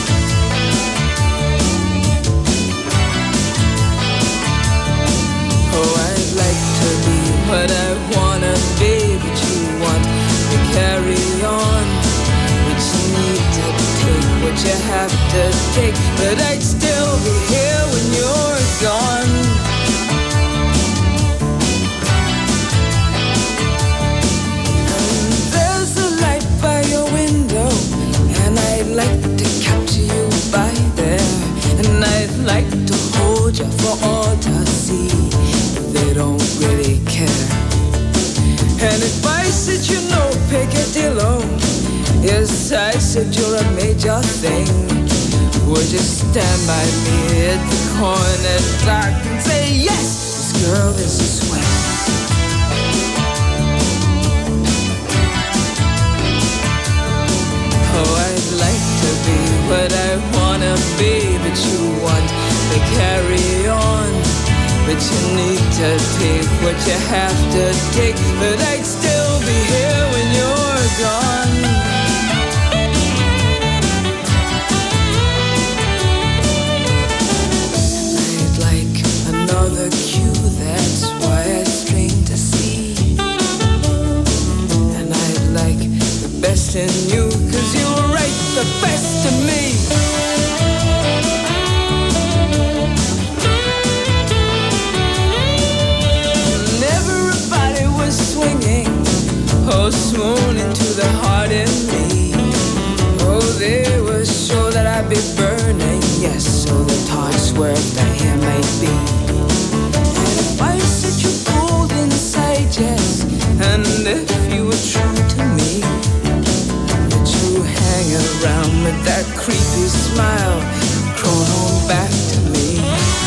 Oh, I'd like to be what I wanna be, but you want to carry on. But you need to take what you have to take, but I'd still be here when you're gone. And there's a light by your window, and I'd like to capture you by there, and I'd like to hold you for all to see. They don't really care. And if I said you know Picadillo, yes, I said you're a major thing, would you stand by me at the corner dark and say, yes, this girl is a swing. Oh, I'd like to be what I wanna be, but you want to carry on. But you need to take what you have to take, but I'd still be here when you're gone. I'd like another cue, that's why I strain to see. And I'd like the best in you, cause you'll write the best of me. Swinging, oh, swoon into the heart in me. Oh, they were sure that I'd be burning, yes, so the torch swerved that here might be. And if I set you gold inside, yes, and if you were true to me, would you hang around with that creepy smile, crawl home back to me?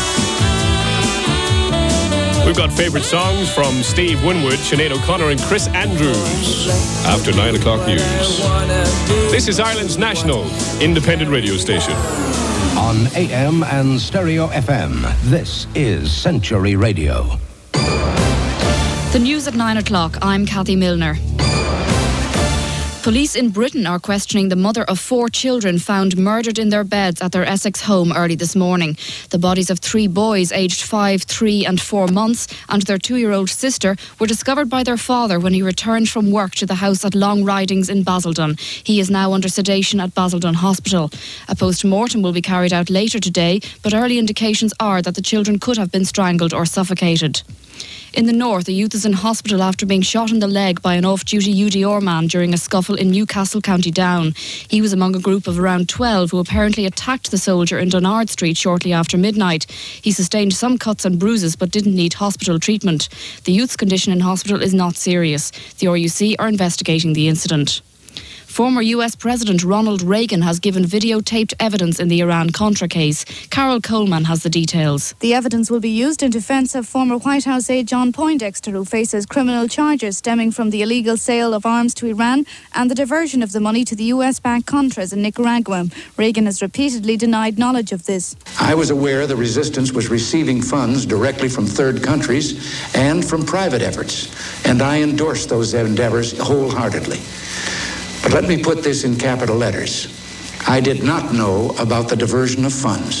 We've got favourite songs from Steve Winwood, Sinead O'Connor and Chris Andrews after nine o'clock news. This is Ireland's national independent radio station. On A M and Stereo F M, this is Century Radio. The news at nine o'clock. I'm Kathy Milner. Police in Britain are questioning the mother of four children found murdered in their beds at their Essex home early this morning. The bodies of three boys aged five, three and four months and their two-year-old sister were discovered by their father when he returned from work to the house at Long Ridings in Basildon. He is now under sedation at Basildon Hospital. A post-mortem will be carried out later today, but early indications are that the children could have been strangled or suffocated. In the north, a youth is in hospital after being shot in the leg by an off-duty U D R man during a scuffle in Newcastle, County Down. He was among a group of around twelve who apparently attacked the soldier in Donard Street shortly after midnight. He sustained some cuts and bruises but didn't need hospital treatment. The youth's condition in hospital is not serious. The R U C are investigating the incident. Former U S President Ronald Reagan has given videotaped evidence in the Iran-Contra case. Carol Coleman has the details. The evidence will be used in defence of former White House aide John Poindexter, who faces criminal charges stemming from the illegal sale of arms to Iran and the diversion of the money to the U S-backed Contras in Nicaragua. Reagan has repeatedly denied knowledge of this. I was aware the resistance was receiving funds directly from third countries and from private efforts, and I endorsed those endeavors wholeheartedly. But let me put this in capital letters. I did not know about the diversion of funds.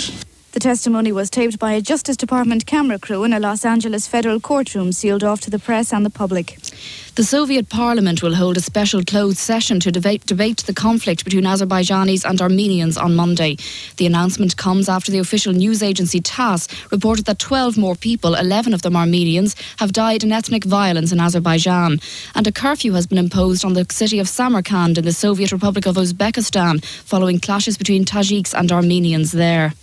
The testimony was taped by a Justice Department camera crew in a Los Angeles federal courtroom, sealed off to the press and the public. The Soviet Parliament will hold a special closed session to debate, debate the conflict between Azerbaijanis and Armenians on Monday. The announcement comes after the official news agency TASS reported that twelve more people, eleven of them Armenians, have died in ethnic violence in Azerbaijan. And a curfew has been imposed on the city of Samarkand in the Soviet Republic of Uzbekistan following clashes between Tajiks and Armenians there.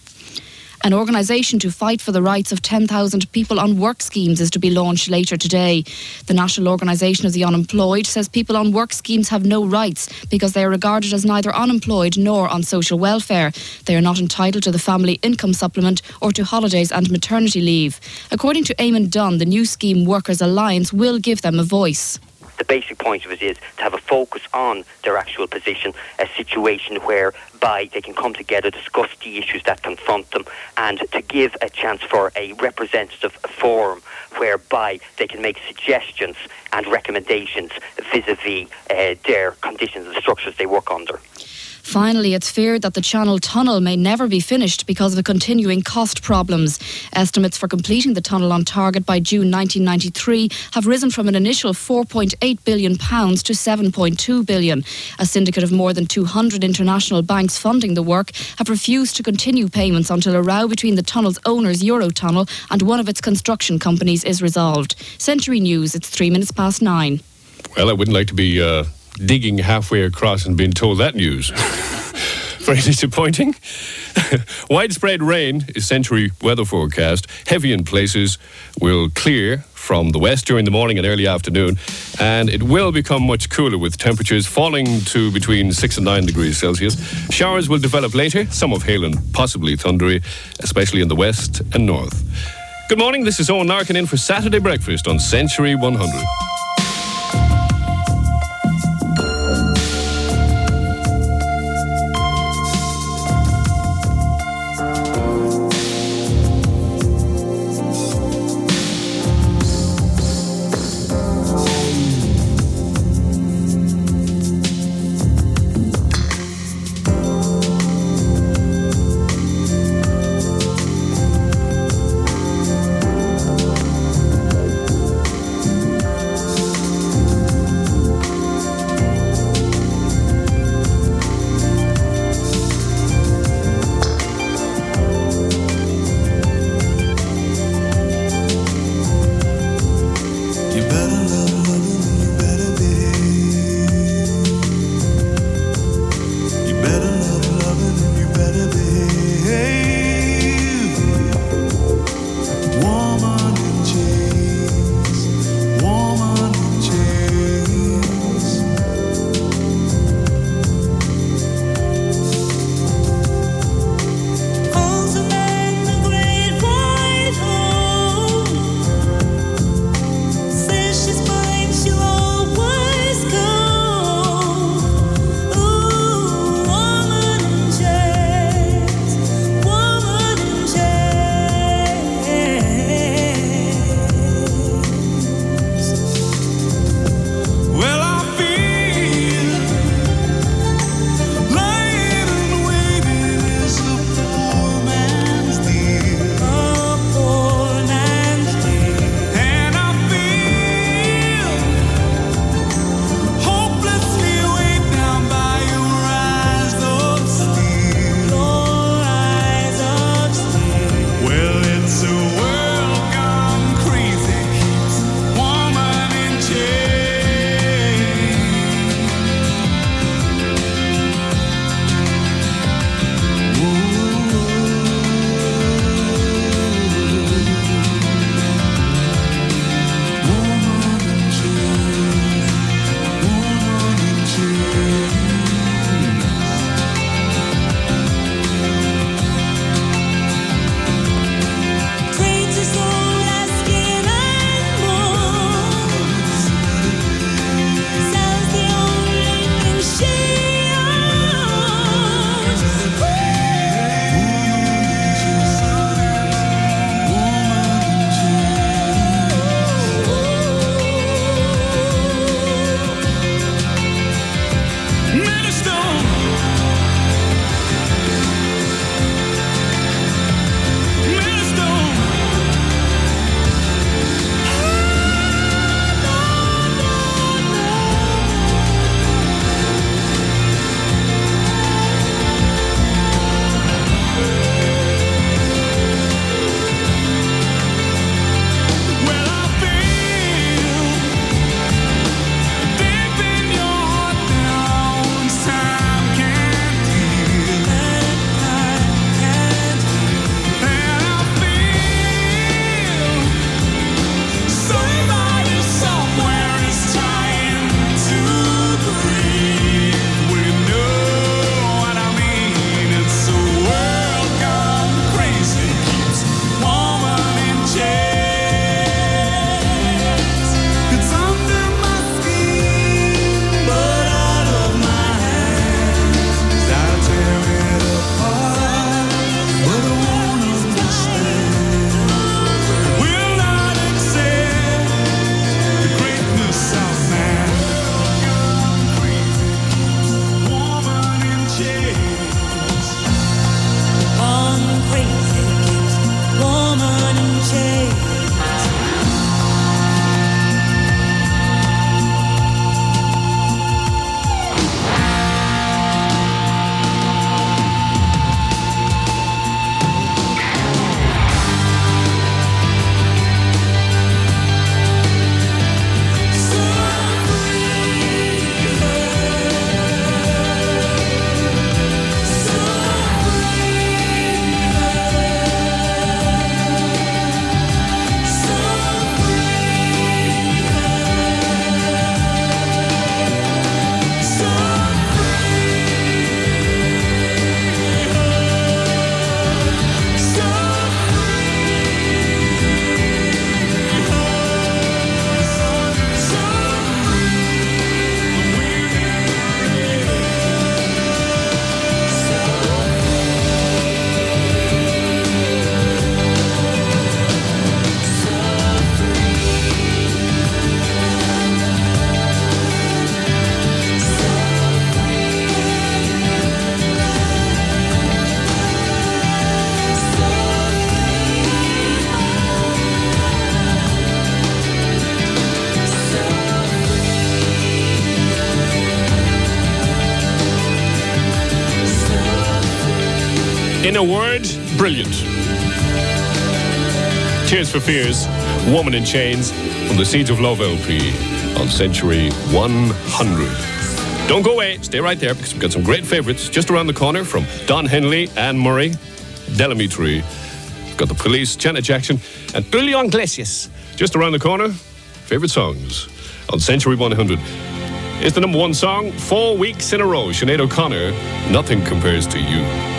An organisation to fight for the rights of ten thousand people on work schemes is to be launched later today. The National Organisation of the Unemployed says people on work schemes have no rights because they are regarded as neither unemployed nor on social welfare. They are not entitled to the family income supplement or to holidays and maternity leave. According to Eamon Dunn, the new Scheme Workers Alliance will give them a voice. The basic point of it is to have a focus on their actual position, a situation whereby they can come together, discuss the issues that confront them, and to give a chance for a representative forum whereby they can make suggestions and recommendations vis-a-vis uh, their conditions and structures they work under. Finally, it's feared that the Channel Tunnel may never be finished because of the continuing cost problems. Estimates for completing the tunnel on target by June nineteen ninety-three have risen from an initial four point eight billion pounds to seven point two billion pounds. A syndicate of more than two hundred international banks funding the work have refused to continue payments until a row between the tunnel's owners, Eurotunnel, and one of its construction companies is resolved. Century News, it's three minutes past nine. Well, I wouldn't like to be uh, digging halfway across and being told that news. Very disappointing. Widespread rain is Century weather forecast. Heavy in places, will clear from the west during the morning and early afternoon, and it will become much cooler with temperatures falling to between six and nine degrees Celsius. Showers will develop later, some of hail and possibly thundery, especially in the west and north. Good morning, this is Owen Larkin in for Saturday Breakfast on Century one hundred. In a word, brilliant. Tears for Fears, Woman in Chains, from the Seeds of Love L P on Century one hundred. Don't go away, stay right there because we've got some great favourites just around the corner from Don Henley, Anne Murray, Delamitri. We've got the Police, Janet Jackson, and Julio Iglesias just around the corner. Favourite songs on Century one hundred. It's the number one song, four weeks in a row. Sinead O'Connor, Nothing Compares to You.